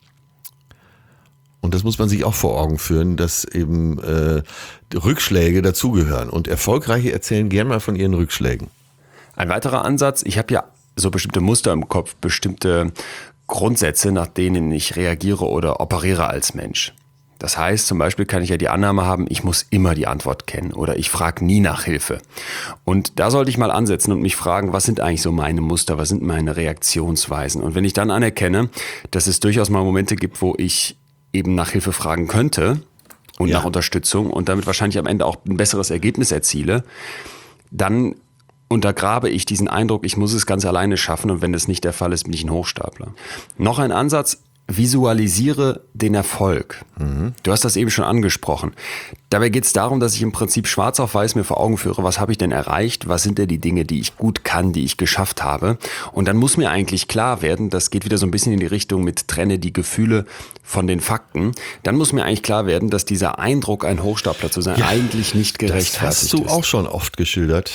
Und das muss man sich auch vor Augen führen, dass eben Rückschläge dazugehören. Und Erfolgreiche erzählen gern mal von ihren Rückschlägen. Ein weiterer Ansatz, ich habe ja so bestimmte Muster im Kopf, bestimmte Grundsätze, nach denen ich reagiere oder operiere als Mensch. Das heißt, zum Beispiel kann ich ja die Annahme haben, ich muss immer die Antwort kennen oder ich frage nie nach Hilfe. Und da sollte ich mal ansetzen und mich fragen, was sind eigentlich so meine Muster, was sind meine Reaktionsweisen? Und wenn ich dann anerkenne, dass es durchaus mal Momente gibt, wo ich eben nach Hilfe fragen könnte und nach Unterstützung und damit wahrscheinlich am Ende auch ein besseres Ergebnis erziele, dann untergrabe ich diesen Eindruck, ich muss es ganz alleine schaffen und wenn das nicht der Fall ist, bin ich ein Hochstapler. Noch ein Ansatz, visualisiere den Erfolg. Du hast das eben schon angesprochen. Dabei geht es darum, dass ich im Prinzip schwarz auf weiß mir vor Augen führe, was habe ich denn erreicht, was sind denn die Dinge, die ich gut kann, die ich geschafft habe. Und dann muss mir eigentlich klar werden, das geht wieder so ein bisschen in die Richtung mit trenne die Gefühle von den Fakten, dann muss mir eigentlich klar werden, dass dieser Eindruck, ein Hochstapler zu sein, eigentlich nicht gerechtfertigt ist. Das hast du auch schon oft geschildert.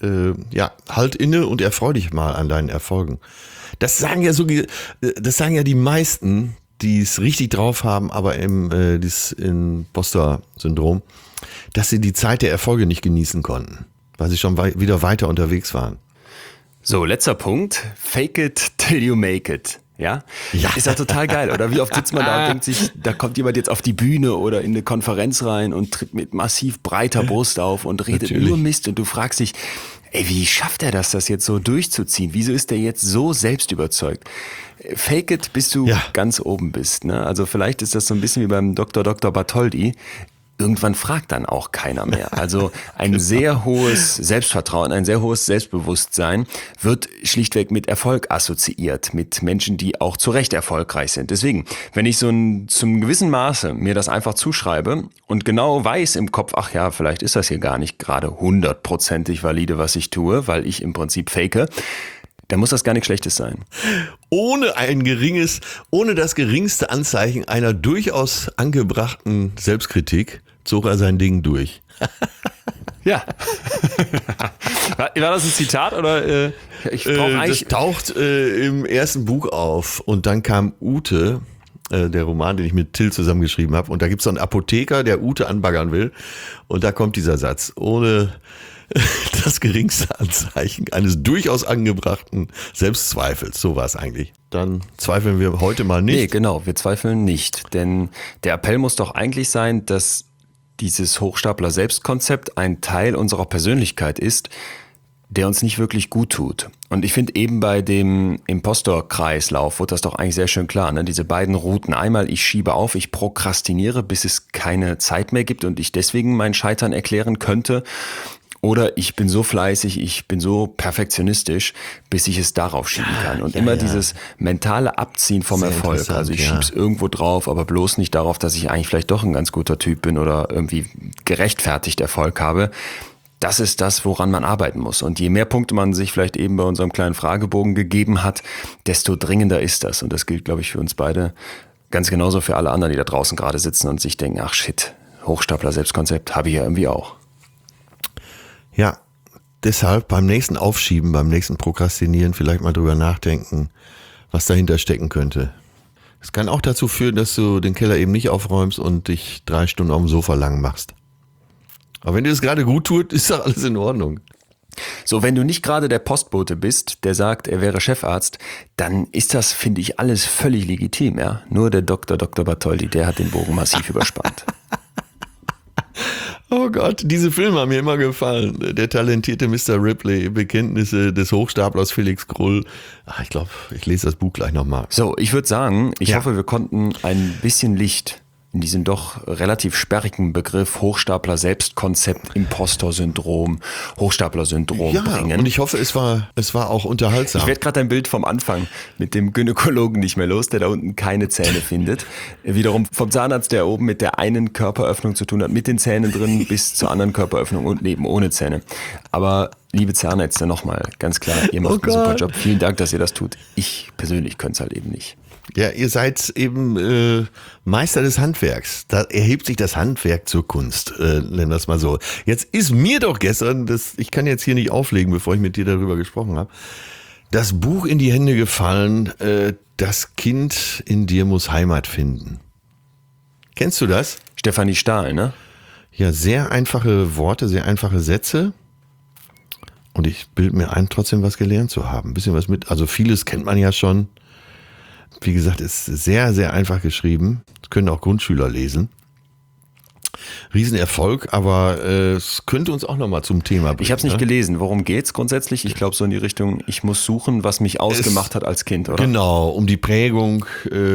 Halt inne und erfreu dich mal an deinen Erfolgen. Das sagen ja die meisten, die es richtig drauf haben, aber im Imposter-Syndrom, dass sie die Zeit der Erfolge nicht genießen konnten, weil sie schon wieder weiter unterwegs waren. So, letzter Punkt. Fake it till you make it. Ja? Ist ja total geil. Oder wie oft sitzt man da und denkt sich, da kommt jemand jetzt auf die Bühne oder in eine Konferenz rein und tritt mit massiv breiter Brust auf und redet nur Mist und du fragst dich, ey, wie schafft er das jetzt so durchzuziehen? Wieso ist der jetzt so selbst überzeugt? Fake it, bis du ganz oben bist. Ne? Also vielleicht ist das so ein bisschen wie beim Dr. Bartholdy. Irgendwann fragt dann auch keiner mehr. Also ein sehr hohes Selbstvertrauen, ein sehr hohes Selbstbewusstsein wird schlichtweg mit Erfolg assoziiert, mit Menschen, die auch zu Recht erfolgreich sind. Deswegen, wenn ich zum gewissen Maße mir das einfach zuschreibe und genau weiß im Kopf, ach ja, vielleicht ist das hier gar nicht gerade 100%ig valide, was ich tue, weil ich im Prinzip fake, dann muss das gar nichts Schlechtes sein. Ohne das geringste Anzeichen einer durchaus angebrachten Selbstkritik zog er sein Ding durch. Ja. War das ein Zitat oder? Das taucht im ersten Buch auf und dann kam Ute, der Roman, den ich mit Till zusammengeschrieben habe, und da gibt es so einen Apotheker, der Ute anbaggern will und da kommt dieser Satz, ohne das geringste Anzeichen eines durchaus angebrachten Selbstzweifels. So war es eigentlich. Dann zweifeln wir heute mal nicht. Nee, genau, wir zweifeln nicht. Denn der Appell muss doch eigentlich sein, dass dieses Hochstapler-Selbstkonzept ein Teil unserer Persönlichkeit ist, der uns nicht wirklich gut tut. Und ich finde eben bei dem Impostor-Kreislauf wird das doch eigentlich sehr schön klar. Ne? Diese beiden Routen. Einmal, ich schiebe auf, ich prokrastiniere, bis es keine Zeit mehr gibt und ich deswegen mein Scheitern erklären könnte. Oder ich bin so fleißig, ich bin so perfektionistisch, bis ich es darauf schieben kann. Und immer dieses mentale Abziehen vom sehr Erfolg. Also ich schieb's irgendwo drauf, aber bloß nicht darauf, dass ich eigentlich vielleicht doch ein ganz guter Typ bin oder irgendwie gerechtfertigt Erfolg habe. Das ist das, woran man arbeiten muss. Und je mehr Punkte man sich vielleicht eben bei unserem kleinen Fragebogen gegeben hat, desto dringender ist das. Und das gilt, glaube ich, für uns beide ganz genauso für alle anderen, die da draußen gerade sitzen und sich denken, ach shit, Hochstapler-Selbstkonzept habe ich ja irgendwie auch. Ja, deshalb beim nächsten Aufschieben, beim nächsten Prokrastinieren vielleicht mal drüber nachdenken, was dahinter stecken könnte. Es kann auch dazu führen, dass du den Keller eben nicht aufräumst und dich 3 Stunden auf dem Sofa lang machst. Aber wenn dir das gerade gut tut, ist doch alles in Ordnung. So, wenn du nicht gerade der Postbote bist, der sagt, er wäre Chefarzt, dann ist das, finde ich, alles völlig legitim. Ja? Nur der Dr. Bartholdy, der hat den Bogen massiv überspannt. Oh Gott, diese Filme haben mir immer gefallen. Der talentierte Mr. Ripley, Bekenntnisse des Hochstaplers Felix Krull. Ich glaube, ich lese das Buch gleich nochmal. So, ich würde sagen, ich hoffe, wir konnten ein bisschen Licht in diesen doch relativ sperrigen Begriff Hochstapler-Selbstkonzept, Impostor-Syndrom, Hochstapler-Syndrom bringen. Und ich hoffe, es war auch unterhaltsam. Ich werde gerade ein Bild vom Anfang mit dem Gynäkologen nicht mehr los, der da unten keine Zähne findet. Wiederum vom Zahnarzt, der oben mit der einen Körperöffnung zu tun hat, mit den Zähnen drin bis zur anderen Körperöffnung und neben ohne Zähne. Aber liebe Zahnärzte, nochmal, ganz klar, ihr macht einen super Job. Vielen Dank, dass ihr das tut. Ich persönlich könnte es halt eben nicht. Ja, ihr seid eben Meister des Handwerks. Da erhebt sich das Handwerk zur Kunst, nennen wir es mal so. Jetzt ist mir doch gestern, ich kann jetzt hier nicht auflegen, bevor ich mit dir darüber gesprochen habe, das Buch in die Hände gefallen, Das Kind in dir muss Heimat finden. Kennst du das? Stefanie Stahl, ne? Ja, sehr einfache Worte, sehr einfache Sätze. Und ich bilde mir ein, trotzdem was gelernt zu haben. Ein bisschen was mit, also vieles kennt man ja schon. Wie gesagt, ist sehr, sehr einfach geschrieben. Das können auch Grundschüler lesen. Riesenerfolg, aber es könnte uns auch nochmal zum Thema bringen. Ich habe es nicht gelesen. Worum geht's grundsätzlich? Ich glaube so in die Richtung, ich muss suchen, was mich ausgemacht hat als Kind, oder? Genau, um die Prägung,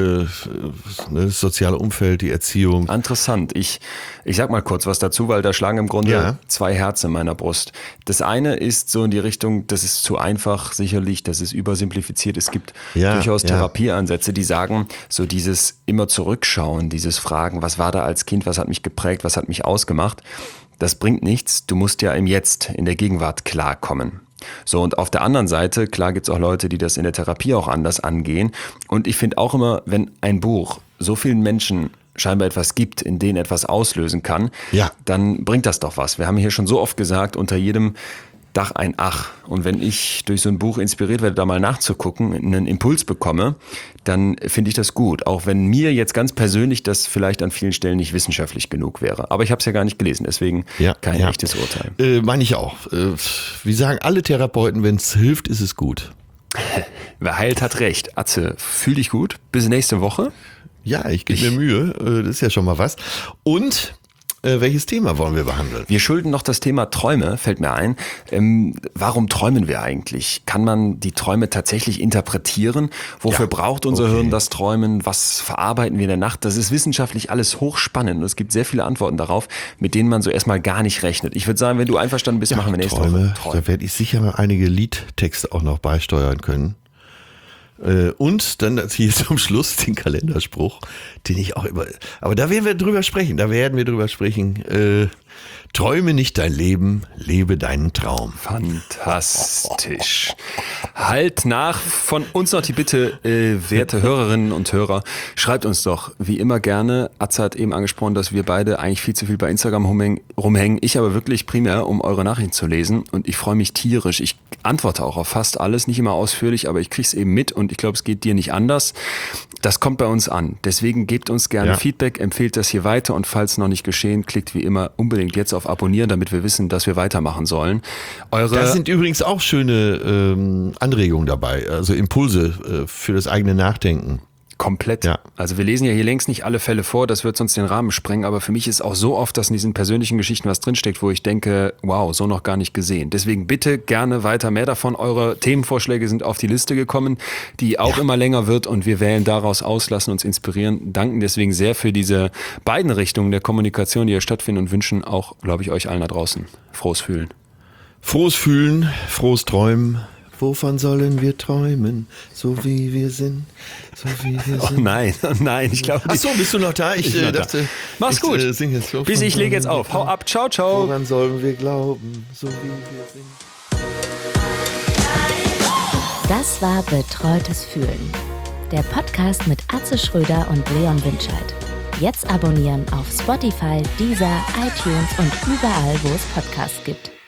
das soziale Umfeld, die Erziehung. Interessant. Ich sag mal kurz was dazu, weil da schlagen im Grunde zwei Herzen in meiner Brust. Das eine ist so in die Richtung, das ist zu einfach sicherlich, das ist übersimplifiziert. Es gibt durchaus Therapieansätze, die sagen, so dieses immer zurückschauen, dieses Fragen, was war da als Kind, was hat mich geprägt, was hat mich ausgemacht, das bringt nichts. Du musst ja im Jetzt, in der Gegenwart klarkommen. So, und auf der anderen Seite, klar gibt's auch Leute, die das in der Therapie auch anders angehen. Und ich finde auch immer, wenn ein Buch so vielen Menschen scheinbar etwas gibt, in denen etwas auslösen kann, dann bringt das doch was. Wir haben hier schon so oft gesagt, unter jedem Dach ein Ach. Und wenn ich durch so ein Buch inspiriert werde, da mal nachzugucken, einen Impuls bekomme, dann finde ich das gut. Auch wenn mir jetzt ganz persönlich das vielleicht an vielen Stellen nicht wissenschaftlich genug wäre. Aber ich habe es ja gar nicht gelesen, deswegen kein echtes Urteil. Meine ich auch. Wie sagen alle Therapeuten, wenn es hilft, ist es gut. Wer heilt, hat recht. Atze, fühl dich gut. Bis nächste Woche. Ja, ich gebe mir Mühe. Das ist ja schon mal was. Und welches Thema wollen wir behandeln? Wir schulden noch das Thema Träume, fällt mir ein. Warum träumen wir eigentlich? Kann man die Träume tatsächlich interpretieren? Wofür braucht unser Hirn das Träumen? Was verarbeiten wir in der Nacht? Das ist wissenschaftlich alles hochspannend und es gibt sehr viele Antworten darauf, mit denen man so erstmal gar nicht rechnet. Ich würde sagen, wenn du einverstanden bist, machen wir nächste Woche Träume. Da werde ich sicher einige Liedtexte auch noch beisteuern können. Und dann hier zum Schluss den Kalenderspruch, den ich auch immer, aber da werden wir drüber sprechen, träume nicht dein Leben, lebe deinen Traum. Fantastisch. Halt nach von uns noch die Bitte, werte Hörerinnen und Hörer, schreibt uns doch wie immer gerne. Atze hat eben angesprochen, dass wir beide eigentlich viel zu viel bei Instagram rumhängen. Ich aber wirklich primär, um eure Nachrichten zu lesen und ich freue mich tierisch. Ich antworte auch auf fast alles, nicht immer ausführlich, aber ich kriege es eben mit und ich glaube, es geht dir nicht anders. Das kommt bei uns an. Deswegen gebt uns gerne Feedback, empfehlt das hier weiter und falls noch nicht geschehen, klickt wie immer unbedingt jetzt auf Abonnieren, damit wir wissen, dass wir weitermachen sollen. Da sind übrigens auch schöne Anregungen dabei, also Impulse für das eigene Nachdenken. Komplett. Ja. Also wir lesen ja hier längst nicht alle Fälle vor, das wird sonst den Rahmen sprengen, aber für mich ist auch so oft, dass in diesen persönlichen Geschichten was drinsteckt, wo ich denke, wow, so noch gar nicht gesehen. Deswegen bitte gerne weiter mehr davon. Eure Themenvorschläge sind auf die Liste gekommen, die auch immer länger wird und wir wählen daraus aus, lassen uns inspirieren, danken deswegen sehr für diese beiden Richtungen der Kommunikation, die hier stattfinden und wünschen auch, glaube ich, euch allen da draußen frohes Fühlen. Frohes Fühlen, frohes Träumen. Wovon sollen wir träumen, so wie wir sind, so wie wir sind. Oh nein, ich glaube... Ach so, bist du noch da? Ich dachte... Mach's gut. Sing jetzt so. Bis ich lege jetzt auf. Hau ab. Ciao, ciao. Woran sollen wir glauben, so wie wir sind. Das war Betreutes Fühlen. Der Podcast mit Atze Schröder und Leon Winscheid. Jetzt abonnieren auf Spotify, Deezer, iTunes und überall, wo es Podcasts gibt.